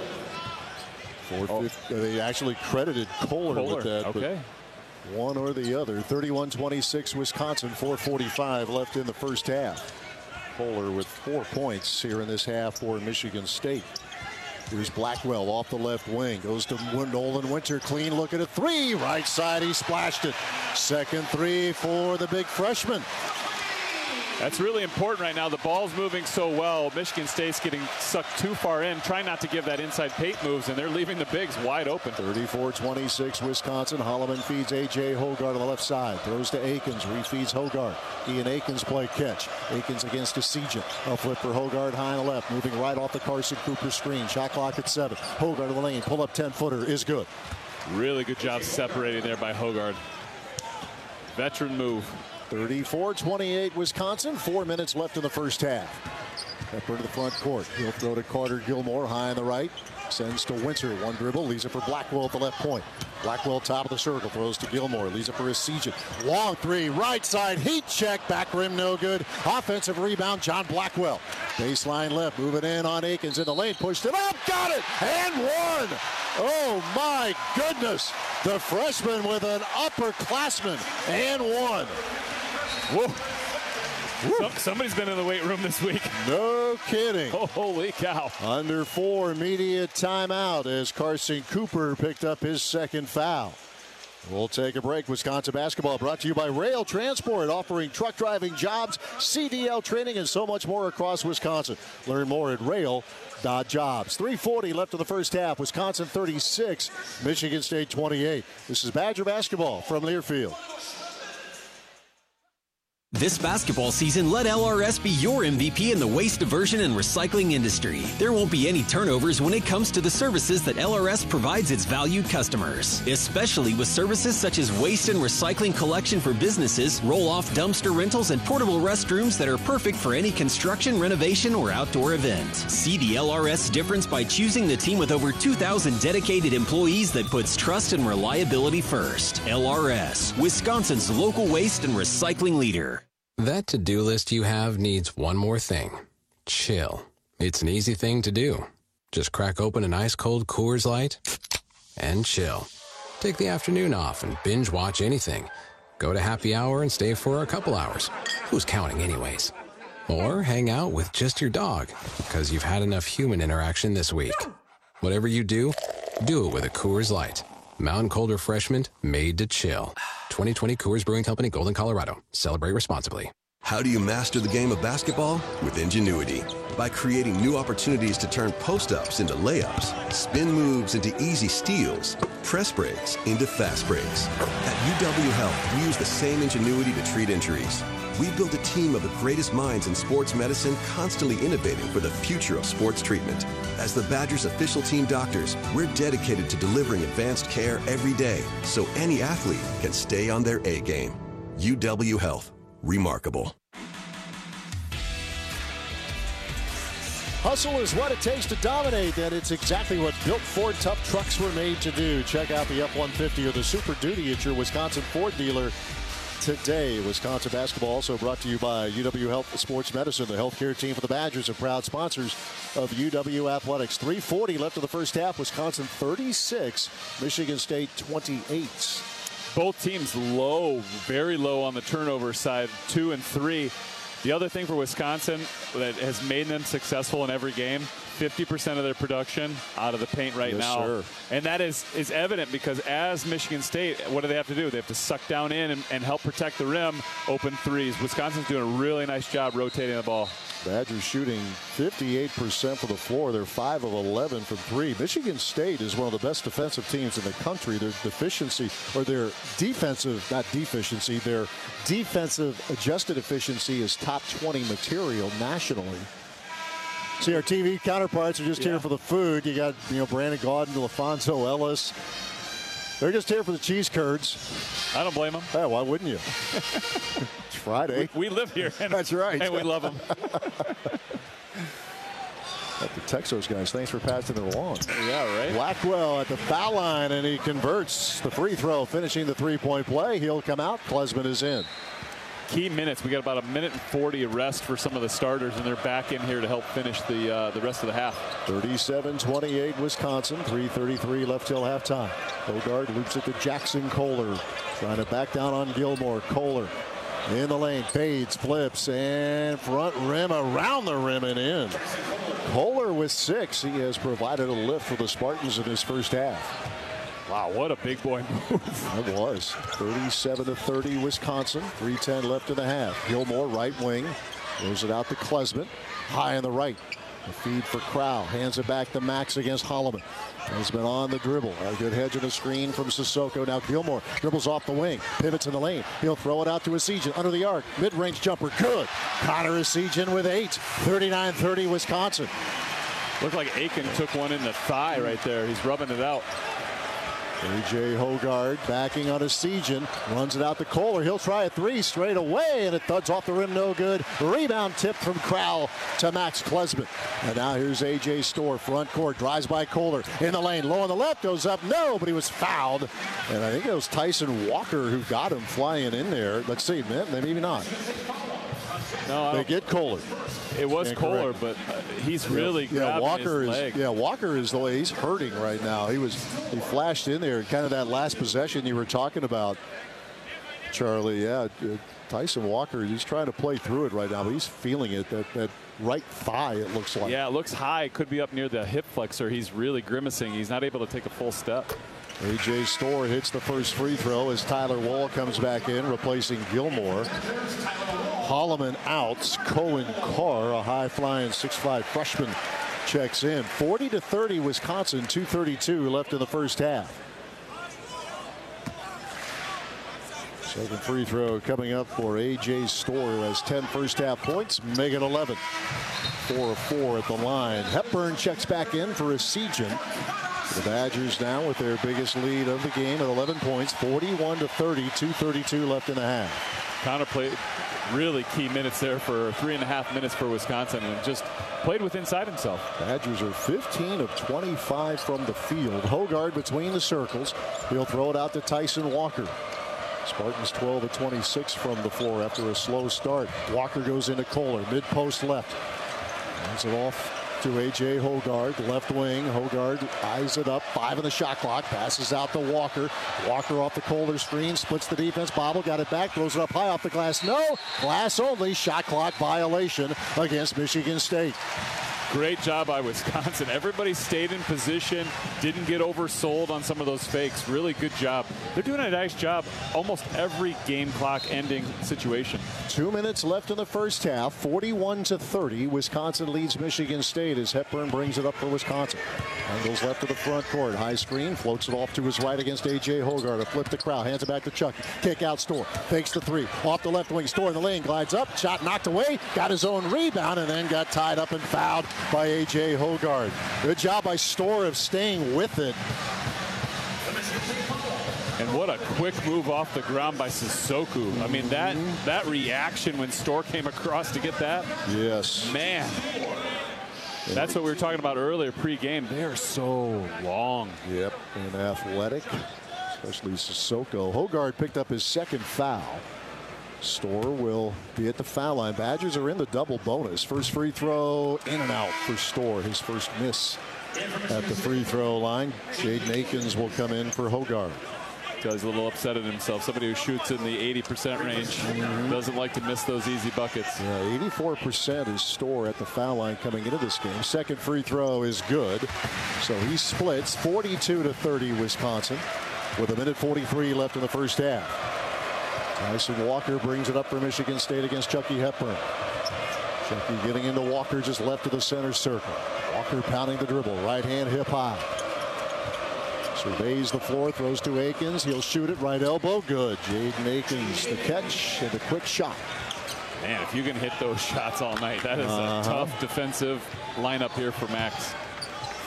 Oh. They actually credited Kohler, Kohler. with that. Okay. One or the other. thirty-one twenty-six Wisconsin, four forty-five left in the first half. Kohler with four points here in this half for Michigan State. Here's Blackwell off the left wing. Goes to Nolan Winter. Clean look at a three. Right side, he splashed it. Second three for the big freshman. That's really important right now. The ball's moving so well. Michigan State's getting sucked too far in, trying not to give that inside paint moves, and they're leaving the bigs wide open. thirty-four twenty-six Wisconsin. Holloman feeds A J Hoggard on the left side. Throws to Akins. Refeeds Hoggard. Ian Akins play catch. Akins against Essegian. A flip for Hoggard high on the left. Moving right off the Carson Cooper screen. Shot clock at seven. Hoggard in the lane. Pull up ten footer is good. Really good job separating there by Hoggard. Veteran move. thirty-four twenty-eight Wisconsin. Four minutes left in the first half. Pepper to the front court. He'll throw to Carter Gilmore high on the right. Sends to Winter. One dribble. Leaves it for Blackwell at the left point. Blackwell top of the circle. Throws to Gilmore. Leaves it for Essegian. Long three. Right side. Heat check. Back rim no good. Offensive rebound. John Blackwell. Baseline left. Moving in on Akins in the lane. Pushed it up. Got it. And one. Oh my goodness. The freshman with an upperclassman. And one. Whoa. Some, somebody's been in the weight room this week. No kidding. Oh, holy cow. Under four, immediate timeout as Carson Cooper picked up his second foul. We'll take a break. Wisconsin basketball brought to you by Rail Transport, offering truck driving jobs, C D L training, and so much more across Wisconsin. Learn more at rail dot jobs. three forty left in the first half. Wisconsin thirty-six, Michigan State twenty-eight. This is Badger basketball from Learfield. This basketball season, let L R S be your M V P in the waste diversion and recycling industry. There won't be any turnovers when it comes to the services that L R S provides its valued customers, especially with services such as waste and recycling collection for businesses, roll-off dumpster rentals, and portable restrooms that are perfect for any construction, renovation, or outdoor event. See the L R S difference by choosing the team with over two thousand dedicated employees that puts trust and reliability first. L R S, Wisconsin's local waste and recycling leader. That to-do list you have needs one more thing. Chill. It's an easy thing to do. Just crack open an ice-cold Coors Light and chill. Take the afternoon off and binge watch anything. Go to happy hour and stay for a couple hours. Who's counting anyways? Or hang out with just your dog because you've had enough human interaction this week. Whatever you do, do it with a Coors Light. Mountain Cold Refreshment made to chill. twenty twenty Coors Brewing Company, Golden, Colorado. Celebrate responsibly. How do you master the game of basketball? With ingenuity. By creating new opportunities to turn post-ups into layups, spin moves into easy steals, press breaks into fast breaks. At U W Health, we use the same ingenuity to treat injuries. We built a team of the greatest minds in sports medicine, constantly innovating for the future of sports treatment. As the Badgers' official team doctors, we're dedicated to delivering advanced care every day so any athlete can stay on their A game. U W Health. Remarkable. Hustle is what it takes to dominate, and it's exactly what Built Ford Tough Trucks were made to do. Check out the F one fifty or the Super Duty at your Wisconsin Ford dealer today. Wisconsin basketball also brought to you by U W Health Sports Medicine. The healthcare team for the Badgers are proud sponsors of U W Athletics. three forty left of the first half. Wisconsin thirty-six, Michigan State twenty-eight. Both teams low, very low on the turnover side, two and three. The other thing for Wisconsin that has made them successful in every game, fifty percent of their production out of the paint right yes, now. Sir. And that is, is evident because as Michigan State, what do they have to do? They have to suck down in and, and help protect the rim, open threes. Wisconsin's doing a really nice job rotating the ball. Badgers shooting fifty-eight percent from the floor. They're five of eleven from three. Michigan State is one of the best defensive teams in the country. Their deficiency, or their defensive, not deficiency, their defensive adjusted efficiency is top twenty material nationally. See, our T V counterparts are just yeah. here for the food. You got, you know, Brandon Gaudin, LaFonso Ellis. They're just here for the cheese curds. I don't blame them. Yeah, why wouldn't you? It's Friday. We, we live here. And, That's right. And we love them. Have to text those guys. Thanks for passing it along. Yeah, right. Blackwell at the foul line, and he converts the free throw, finishing the three-point play. He'll come out. Klesman is in. Key minutes. We got about a minute and forty of rest for some of the starters, and they're back in here to help finish the uh, the rest of the half. thirty-seven twenty-eight Wisconsin. three thirty-three left till halftime. Hogard loops it to Jackson Kohler, trying to back down on Gilmore. Kohler in the lane, fades, flips, and front rim, around the rim and in. Kohler with six. He has provided a lift for the Spartans in his first half. Wow, what a big boy move. It was. thirty-seven to thirty Wisconsin. three ten left in the half. Gilmore, right wing. Throws it out to Klesman. High on the right. The feed for Crowell. Hands it back to Max against Holloman. Klesman on the dribble. A good hedge and a screen from Sissoko. Now Gilmore dribbles off the wing. Pivots in the lane. He'll throw it out to Essegian. Under the arc. Mid-range jumper. Good. Connor Essegian with eight. thirty-nine thirty Wisconsin. Looked like Aiken took one in the thigh right there. He's rubbing it out. A J Hogard backing on Essegian, runs it out to Kohler. He'll try a three straight away, and it thuds off the rim, no good. Rebound tip from Crowell to Max Klesman. And now here's A J Storr, front court, drives by Kohler. In the lane, low on the left, goes up, no, but he was fouled. And I think it was Tyson Walker who got him flying in there. Let's see, maybe not. No, they get Kohler. It was Can't Kohler, correct. but uh, he's really yeah, grabbing Walker his is, leg. Yeah, Walker is the way he's hurting right now. He was he flashed in there, kind of that last possession you were talking about, Charlie. Yeah, uh, Tyson Walker, he's trying to play through it right now, but he's feeling it. That that right thigh, it looks like. Yeah, it looks high. Could be up near the hip flexor. He's really grimacing. He's not able to take a full step. A J Storr hits the first free throw as Tyler Wall comes back in, replacing Gilmore. Holloman out. Cohen Carr, a high-flying six five freshman, checks in. forty to thirty Wisconsin, two thirty-two left in the first half. Second free throw coming up for A J Storr, who has ten first half points, make it eleven. four of four at the line. Hepburn checks back in for Essegian. The Badgers now with their biggest lead of the game at eleven points, forty-one to thirty, two thirty-two left in the half. Connor played really key minutes there for three and a half minutes for Wisconsin and just played with inside himself. Badgers are fifteen of twenty-five from the field. Hogard between the circles. He'll throw it out to Tyson Walker. Spartans twelve of twenty-six from the floor after a slow start. Walker goes into Kohler, mid-post left. Hands it off to A J Hogard, left wing. Hogard eyes it up, five in the shot clock, passes out to Walker. Walker off the Kohler screen, splits the defense. Bobble got it back, throws it up high off the glass. No, glass only. Shot clock violation against Michigan State. Great job by Wisconsin. Everybody stayed in position, didn't get oversold on some of those fakes. Really good job. They're doing a nice job almost every game clock ending situation. Two minutes left in the first half, forty-one to thirty. Wisconsin leads Michigan State as Hepburn brings it up for Wisconsin. Angles left to the front court. High screen, floats it off to his right against A J Hogard. A flip to Crowell, hands it back to Chucky. Kick out Storr, fakes the three. Off the left wing, Storr in the lane, glides up, shot knocked away, got his own rebound, and then got tied up and fouled by A J Hogard. Good job by Storr of staying with it. And what a quick move off the ground by Sissoko. I mean, that that reaction when Storr came across to get that. Yes. Man. That's what we were talking about earlier pre-game. They are so long. Yep, and athletic, especially Sissoko. Hogard picked up his second foul. Storr will be at the foul line. Badgers are in the double bonus. First free throw in and out for Storr. His first miss at the free throw line. Jaden Akins will come in for Hogard. Guy's a little upset at himself. Somebody who shoots in the eighty percent range mm-hmm. doesn't like to miss those easy buckets. Yeah, eighty-four percent is Storr at the foul line coming into this game. Second free throw is good. So he splits forty-two to thirty Wisconsin with a minute forty-three left in the first half. Tyson Walker brings it up for Michigan State against Chucky Hepburn. Chucky getting into Walker just left of the center circle. Walker pounding the dribble. Right hand hip high. Surveys the floor, throws to Akins. He'll shoot it, right elbow, good. Jaden Akins, the catch and a quick shot. Man, if you can hit those shots all night, that is uh-huh. a tough defensive lineup here for Max.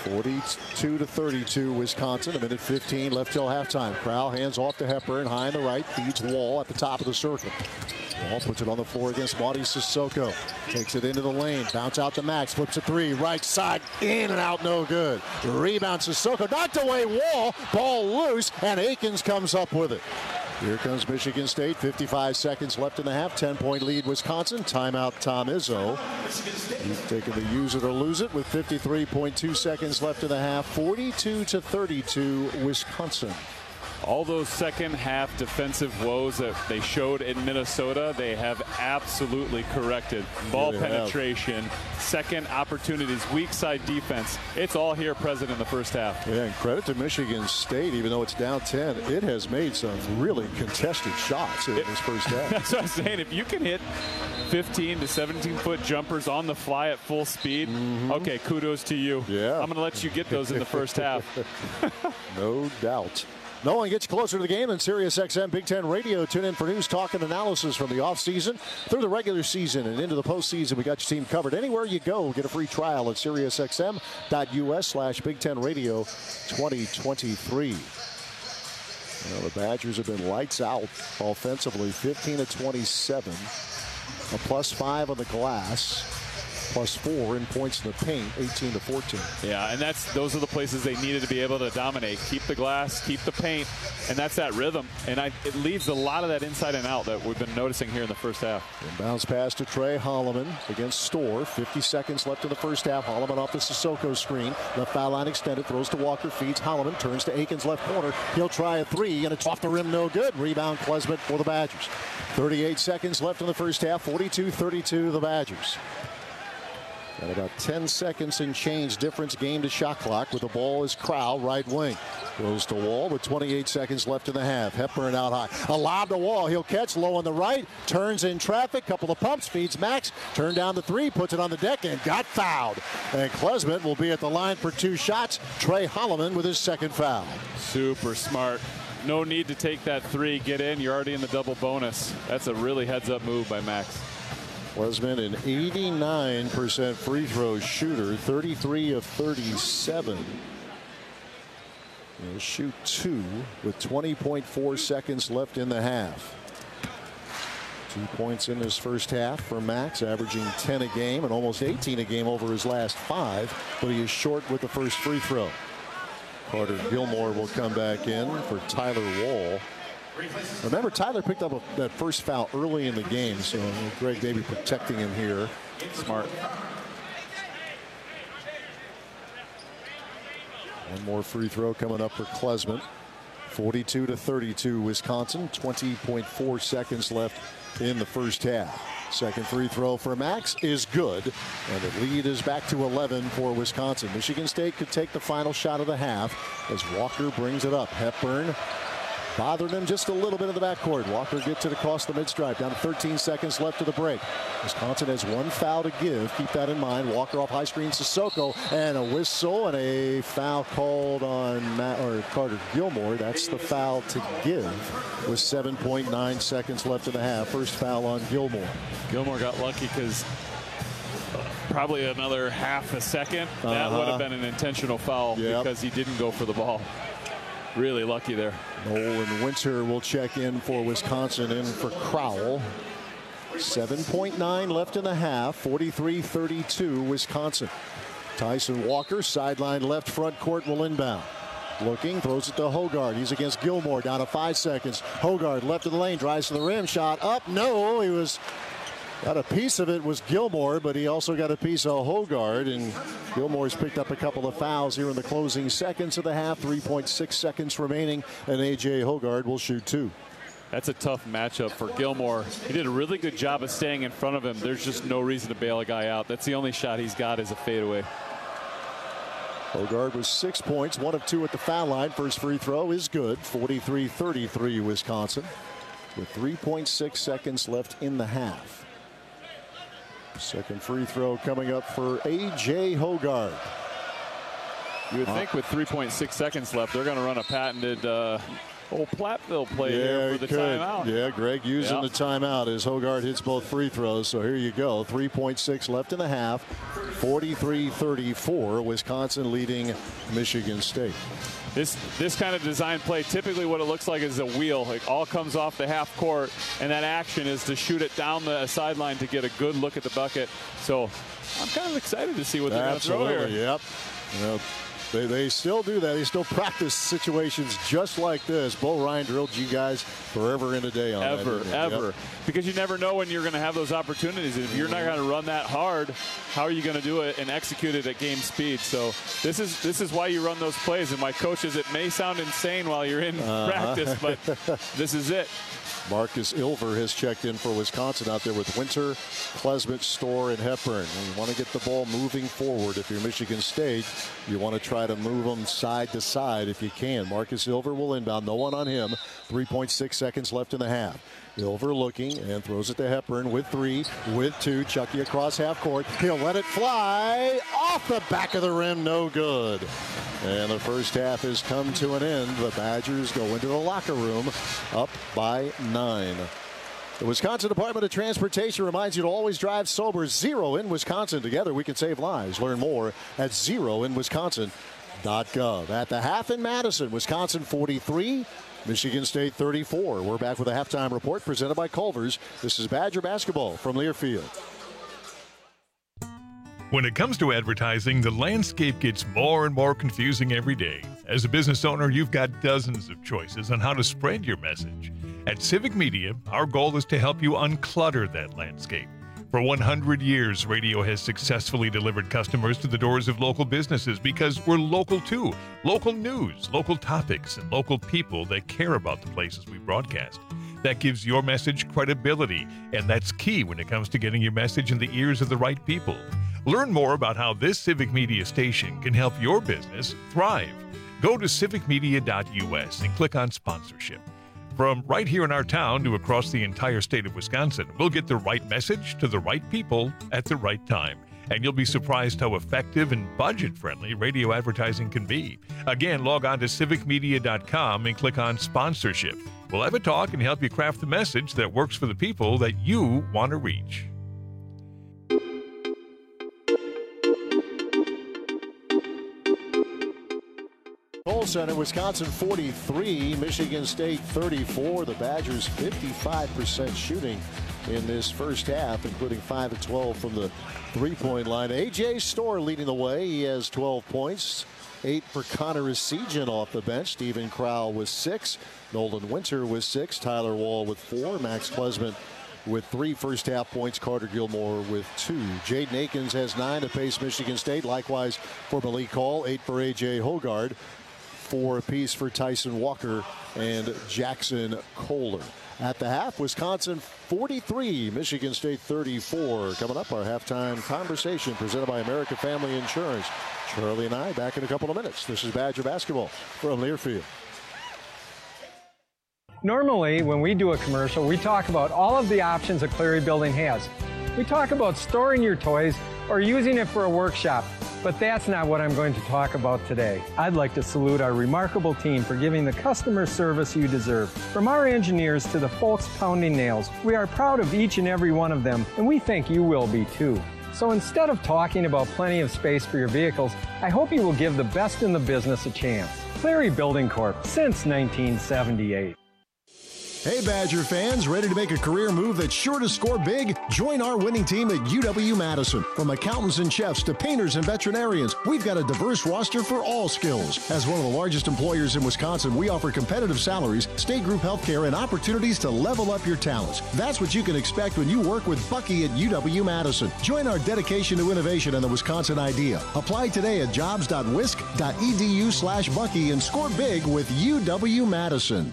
forty-two to thirty-two, Wisconsin. A minute fifteen left till halftime. Crowell hands off to Hepburn, high on the right, feeds Wall at the top of the circle. Wall puts it on the floor against Marty Sissoko. Takes it into the lane, bounce out to Max, flips a three, right side, in and out, no good. Rebound Sissoko, knocked away Wall, ball loose, and Akins comes up with it. Here comes Michigan State, fifty-five seconds left in the half, ten-point lead Wisconsin. Timeout Tom Izzo. He's taking the use it or lose it with fifty-three point two seconds left in the half, forty-two to thirty-two Wisconsin. All those second half defensive woes that they showed in Minnesota, they have absolutely corrected. Ball Yeah, penetration, second opportunities, weak side defense. It's all here present in the first half. Yeah, and credit to Michigan State, even though it's down ten, it has made some really contested shots in It- this first half. That's what I'm saying. If you can hit fifteen to seventeen foot jumpers on the fly at full speed, okay, kudos to you. Yeah. I'm going to let you get those in the first half. No doubt. No one gets closer to the game than Sirius X M Big Ten Radio. Tune in for news, talk, and analysis from the offseason through the regular season and into the postseason. We got your team covered. Anywhere you go, get a free trial at SiriusXM.us slash Big Ten Radio twenty twenty-three. Well, the Badgers have been lights out offensively, fifteen to twenty-seven. A plus five on the glass. Plus four in points in the paint, eighteen to fourteen. Yeah, and that's those are the places they needed to be able to dominate. Keep the glass, keep the paint, and that's that rhythm. And I, it leaves a lot of that inside and out that we've been noticing here in the first half. Bounce pass to Trey Holloman against Storr. fifty seconds left in the first half. Holloman off the Sissoko screen. Left foul line extended. Throws to Walker. Feeds Holloman. Turns to Akins left corner. He'll try a three, and it's off the rim. No good. Rebound Klesmit for the Badgers. thirty-eight seconds left in the first half. forty-two thirty-two the Badgers. Got about ten seconds and change difference game to shot clock with the ball is Crowell, right wing. Goes to Wall with twenty-eight seconds left in the half. Hepburn out high. A lob to Wall. He'll catch low on the right. Turns in traffic. Couple of pumps. Feeds Max. Turn down the three. Puts it on the deck and got fouled. And Klesmit will be at the line for two shots. Trey Holloman with his second foul. Super smart. No need to take that three. Get in. You're already in the double bonus. That's a really heads-up move by Max. Klesmit an eighty-nine percent free throw shooter, thirty-three of thirty-seven. He'll shoot two with twenty point four seconds left in the half. Two points in his first half for Max, averaging ten a game and almost eighteen a game over his last five, but he is short with the first free throw. Carter Gilmore will come back in for Tyler Wall. Remember, Tyler picked up a, that first foul early in the game, so Greg maybe protecting him here. Smart. One more free throw coming up for Klesmit. forty-two to thirty-two Wisconsin. twenty point four seconds left in the first half. Second free throw for Max is good, and the lead is back to eleven for Wisconsin. Michigan State could take the final shot of the half as Walker brings it up. Hepburn bothered him just a little bit in the backcourt. Walker gets it across the mid-stripe. Down to thirteen seconds left of the break. Wisconsin has one foul to give. Keep that in mind. Walker off high screen. Sissoko and a whistle and a foul called on Matt, or Carter Gilmore. That's the foul to give with seven point nine seconds left in the half. First foul on Gilmore. Gilmore got lucky because probably another half a second. That Uh-huh. would have been an intentional foul Yep. because he didn't go for the ball. Really lucky there. Nolan Winter will check in for Wisconsin, in for Crowell. seven point nine left in the half. forty-three thirty-two Wisconsin. Tyson Walker, sideline left front court, will inbound. Looking, throws it to Hogard. He's against Gilmore, down to five seconds. Hogard left of the lane, drives to the rim, shot up. No, he was got a piece of it was Gilmore, but he also got a piece of Hogard, and Gilmore's picked up a couple of fouls here in the closing seconds of the half. three point six seconds remaining, and A J Hogard will shoot two. That's a tough matchup for Gilmore. He did a really good job of staying in front of him. There's just no reason to bail a guy out. That's the only shot he's got is a fadeaway. Hogard was six points, one of two at the foul line. First free throw is good. forty-three thirty-three Wisconsin with three point six seconds left in the half. Second free throw coming up for A J Hogard. You would think with three point six seconds left, they're going to run a patented uh, old Platteville play here for the could. timeout. Yeah, Greg using Yeah. the timeout as Hogard hits both free throws. So here you go. three point six left in the half. forty-three thirty-four, Wisconsin leading Michigan State. This this kind of design play, typically what it looks like is a wheel. It all comes off the half court, and that action is to shoot it down the sideline to get a good look at the bucket. So I'm kind of excited to see what they're going to throw here. Yep. You know, They, they still do that. They still practice situations just like this. Bo Ryan drilled you guys forever and a day on that. Ever, ever. Yep. Because you never know when you're going to have those opportunities. And if you're not going to run that hard, how are you going to do it and execute it at game speed? So this is this is why you run those plays. And my coaches, it may sound insane while you're in uh-huh. practice, but this is it. Marcus Ilver has checked in for Wisconsin out there with Winter, Klesmit, Storr, and Hepburn. And you want to get the ball moving forward. If you're Michigan State, you want to try to move them side to side if you can. Marcus Ilver will inbound. No one on him. three point six seconds left in the half. Ilver looking and throws it to Hepburn with three, with two. Chucky across half court. He'll let it fly off the back of the rim. No good. And the first half has come to an end. The Badgers go into the locker room up by nine. The Wisconsin Department of Transportation reminds you to always drive sober. Zero in Wisconsin. Together we can save lives. Learn more at zero in wisconsin dot gov. At the half in Madison, Wisconsin forty-three, Michigan State thirty-four. We're back with a halftime report presented by Culver's. This is Badger basketball from Learfield. When it comes to advertising, the landscape gets more and more confusing every day. As a business owner, you've got dozens of choices on how to spread your message. At Civic Media, our goal is to help you unclutter that landscape. For one hundred years, radio has successfully delivered customers to the doors of local businesses because we're local too. Local news, local topics, and local people that care about the places we broadcast. That gives your message credibility, and that's key when it comes to getting your message in the ears of the right people. Learn more about how this Civic Media station can help your business thrive. Go to civic media dot u s and click on sponsorship. From right here in our town to across the entire state of Wisconsin, we'll get the right message to the right people at the right time. And you'll be surprised how effective and budget-friendly radio advertising can be. Again, log on to civic media dot com and click on sponsorship. We'll have a talk and help you craft the message that works for the people that you want to reach. Kohl Center, Wisconsin forty-three, Michigan State thirty-four. The Badgers fifty-five percent shooting in this first half, including five of twelve from the three-point line. A J Storr leading the way. He has twelve points. Eight for Connor Essegian off the bench. Stephen Crowell with six. Nolan Winter with six. Tyler Wall with four. Max Klesmit with three first half points. Carter Gilmore with two. Jaden Akins has nine to pace Michigan State. Likewise for Malik Hall. Eight for A J Hogard. Four apiece for Tyson Walker and Jackson Kohler. At the half, Wisconsin forty-three, Michigan State thirty-four. Coming up, our halftime conversation presented by American Family Insurance. Charlie and I back in a couple of minutes. This is Badger basketball from Learfield. Normally, when we do a commercial, we talk about all of the options a Cleary building has. We talk about storing your toys or using it for a workshop, but that's not what I'm going to talk about today. I'd like to salute our remarkable team for giving the customer service you deserve. From our engineers to the folks pounding nails, we are proud of each and every one of them, and we think you will be too. So instead of talking about plenty of space for your vehicles, I hope you will give the best in the business a chance. Cleary Building Corp, since nineteen seventy-eight. Hey Badger fans, ready to make a career move that's sure to score big? Join our winning team at U W-Madison. From accountants and chefs to painters and veterinarians, we've got a diverse roster for all skills. As one of the largest employers in Wisconsin, we offer competitive salaries, state group health care, and opportunities to level up your talents. That's what you can expect when you work with Bucky at U W-Madison. Join our dedication to innovation and the Wisconsin idea. Apply today at jobs dot wisc dot e d u slash Bucky and score big with U W-Madison.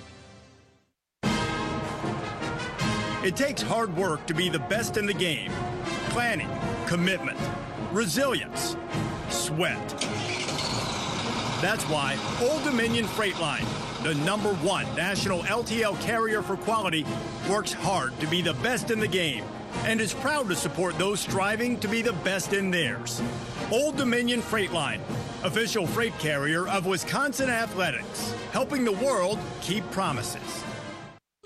It takes hard work to be the best in the game. Planning, commitment, resilience, sweat. That's why Old Dominion Freight Line, the number one national L T L carrier for quality, works hard to be the best in the game and is proud to support those striving to be the best in theirs. Old Dominion Freight Line, official freight carrier of Wisconsin Athletics, helping the world keep promises.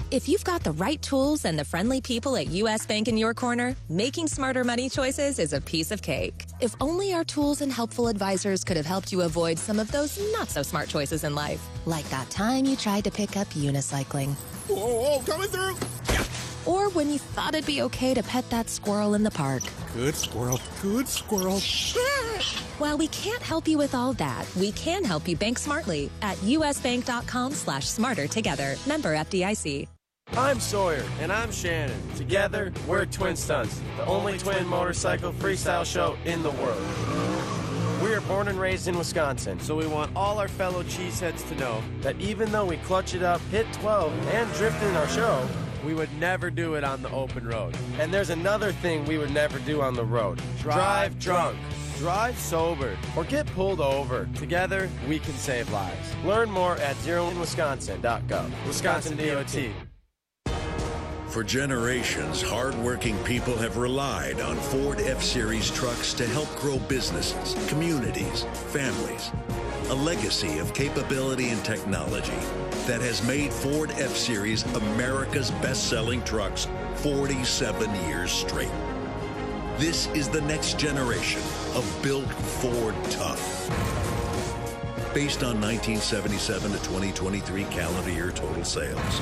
If you've got the right tools and the friendly people at U S Bank in your corner, making smarter money choices is a piece of cake. If only our tools and helpful advisors could have helped you avoid some of those not-so-smart choices in life. Like that time you tried to pick up unicycling. Whoa, whoa, coming through! Or when you thought it'd be okay to pet that squirrel in the park. Good squirrel, good squirrel. While we can't help you with all that, we can help you bank smartly at usbank.com slash smarter together. Member F D I C. I'm Sawyer. And I'm Shannon. Together, we're Twin Stunts, the only twin motorcycle freestyle show in the world. We are born and raised in Wisconsin, so we want all our fellow cheeseheads to know that even though we clutch it up, hit twelve, and drift in our show, we would never do it on the open road. And there's another thing we would never do on the road. Drive drunk. Drive sober. Or get pulled over. Together, we can save lives. Learn more at zero in wisconsin dot gov. Wisconsin D O T. For generations, hardworking people have relied on Ford F-Series trucks to help grow businesses, communities, families. A legacy of capability and technology that has made Ford F-Series America's best-selling trucks forty-seven years straight. This is the next generation of Built Ford Tough. Based on nineteen seventy-seven to twenty twenty-three calendar year total sales.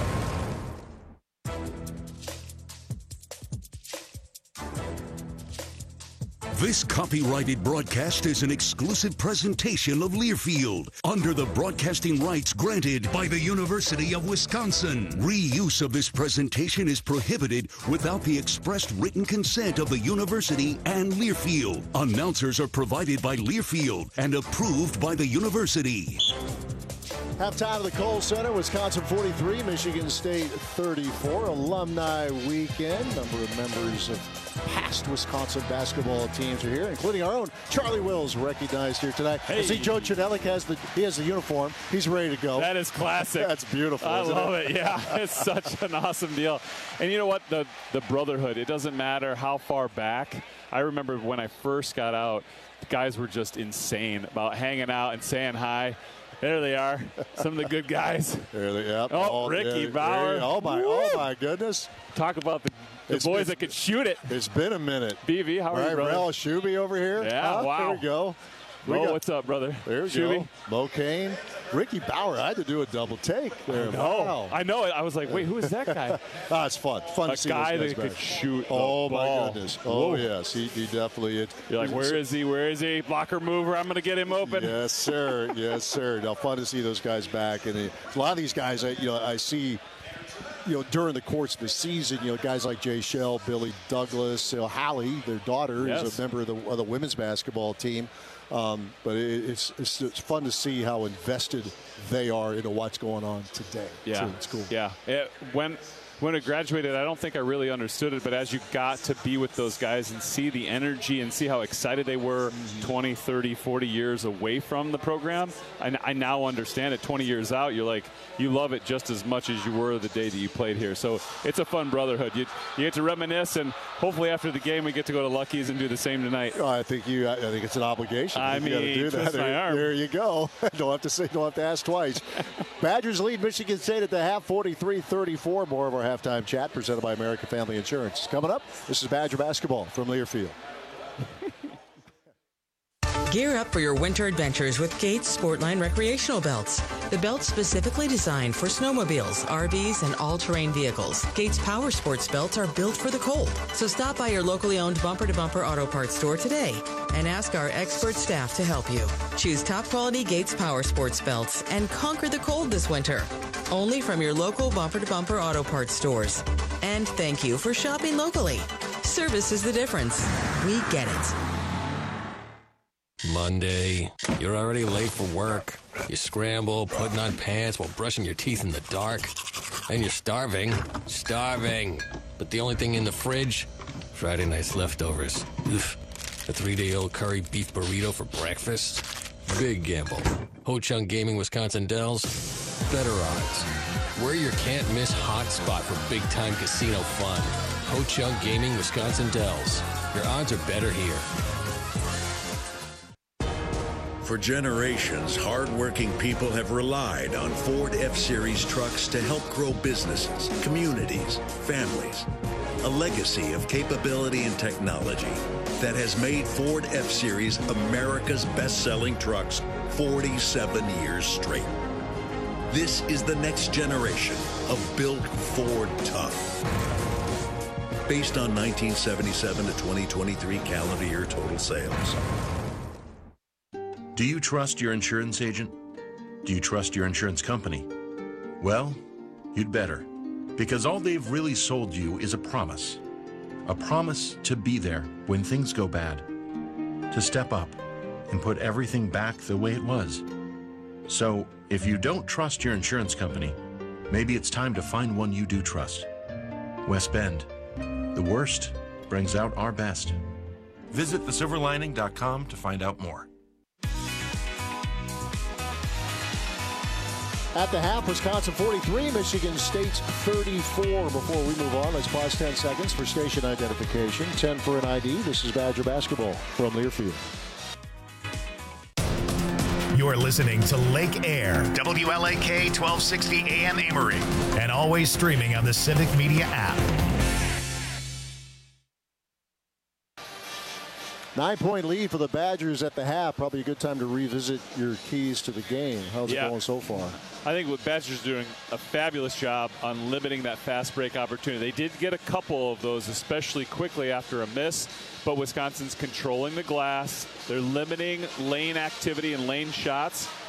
This copyrighted broadcast is an exclusive presentation of Learfield under the broadcasting rights granted by the University of Wisconsin. Reuse of this presentation is prohibited without the expressed written consent of the university and Learfield. Announcers are provided by Learfield and approved by the university. Halftime of the Kohl Center, Wisconsin forty-three, Michigan State thirty-four. Alumni weekend. Number of members of past Wisconsin basketball teams are here, including our own Charlie Wills, recognized here tonight. Hey. I see Joe Chinelik has the he has the uniform. He's ready to go. That is classic. That's beautiful. I love it? it. Yeah, it's such an awesome deal. And you know what? The the brotherhood. It doesn't matter how far back. I remember when I first got out, the guys were just insane about hanging out and saying hi. There they are, some of the good guys. There they are. Oh, oh, Ricky yeah, Bauer. Oh my, Woo. oh my goodness. Talk about the, the boys that could shoot it. It's been a minute. B V, how are right, you, brother? Rel Shuby over here. Yeah, oh, wow. There we go. We Mo, got, what's up, brother? There we Shuby. go. Mo Kane. Ricky Bauer. I had to do a double take there. Oh, wow. I know it. I was like, wait, who is that guy? Ah, it's fun. Fun a to see guy those that guys could shoot. Oh, the my ball. goodness. Oh, Whoa. yes. He, he definitely. It, You're like, where is he? Where is he? Blocker mover. I'm going to get him open. Yes, sir. Yes, sir. Now, fun to see those guys back. And a lot of these guys, I, you know, I see. You know, during the course of the season, you know, guys like Jay Shell, Billy Douglas, you know, Hallie, their daughter, yes. is a member of the, of the women's basketball team. Um, but it, it's, it's it's fun to see how invested they are into what's going on today. Yeah, so it's cool. Yeah, it, when when I graduated, I don't think I really understood it. But as you got to be with those guys and see the energy and see how excited they were mm-hmm. twenty, thirty, forty years away from the program, I, I now understand it. twenty years out, you're like, you love it just as much as you were the day that you played here. So it's a fun brotherhood. You, you get to reminisce, and hopefully after the game we get to go to Lucky's and do the same tonight. Oh, I think you. I think it's an obligation. I you mean, gotta do that. twist my There, arm. there you go. Don't have to say. Don't have to ask twice. Badgers lead Michigan State at the half, forty-three thirty-four. More of our halftime chat presented by American Family Insurance. Coming up, this is Badger basketball from Learfield. Gear up for your winter adventures with Gates Sportline recreational belts. The belts specifically designed for snowmobiles, R Vs, and all-terrain vehicles. Gates Power Sports belts are built for the cold. So stop by your locally owned Bumper to Bumper Auto Parts store today and ask our expert staff to help you. Choose top-quality Gates Power Sports belts and conquer the cold this winter. Only from your local Bumper to Bumper Auto Parts stores. And thank you for shopping locally. Service is the difference. We get it. Monday, you're already late for work. You scramble, putting on pants while brushing your teeth in the dark. And you're starving. Starving. But the only thing in the fridge? Friday night's leftovers. Oof. A three-day-old curry beef burrito for breakfast? Big gamble. Ho Chunk Gaming Wisconsin Dells? Better odds. We're your can't-miss hot spot for big-time casino fun. Ho Chunk Gaming Wisconsin Dells. Your odds are better here. For generations, hardworking people have relied on Ford F-Series trucks to help grow businesses, communities, families. A legacy of capability and technology that has made Ford F-Series America's best-selling trucks forty-seven years straight. This is the next generation of Built Ford Tough. Based on nineteen seventy-seven to twenty twenty-three calendar year total sales. Do you trust your insurance agent? Do you trust your insurance company? Well, you'd better, because all they've really sold you is a promise. A promise to be there when things go bad, to step up and put everything back the way it was. So, if you don't trust your insurance company, maybe it's time to find one you do trust. West Bend. The worst brings out our best. Visit the silver lining dot com to find out more. At the half, Wisconsin forty-three, Michigan State's thirty-four. Before we move on, let's pause ten seconds for station identification. ten for an I D. This is Badger basketball from Learfield. You're listening to Lake Air, W L A K twelve sixty A M Amory, and always streaming on the Civic Media app. Nine-point lead for the Badgers at the half. Probably a good time to revisit your keys to the game. How's yeah. it going so far? I think what Badgers are doing a fabulous job on limiting that fast break opportunity. They did get a couple of those, especially quickly after a miss, but Wisconsin's controlling the glass. They're limiting lane activity and lane shots.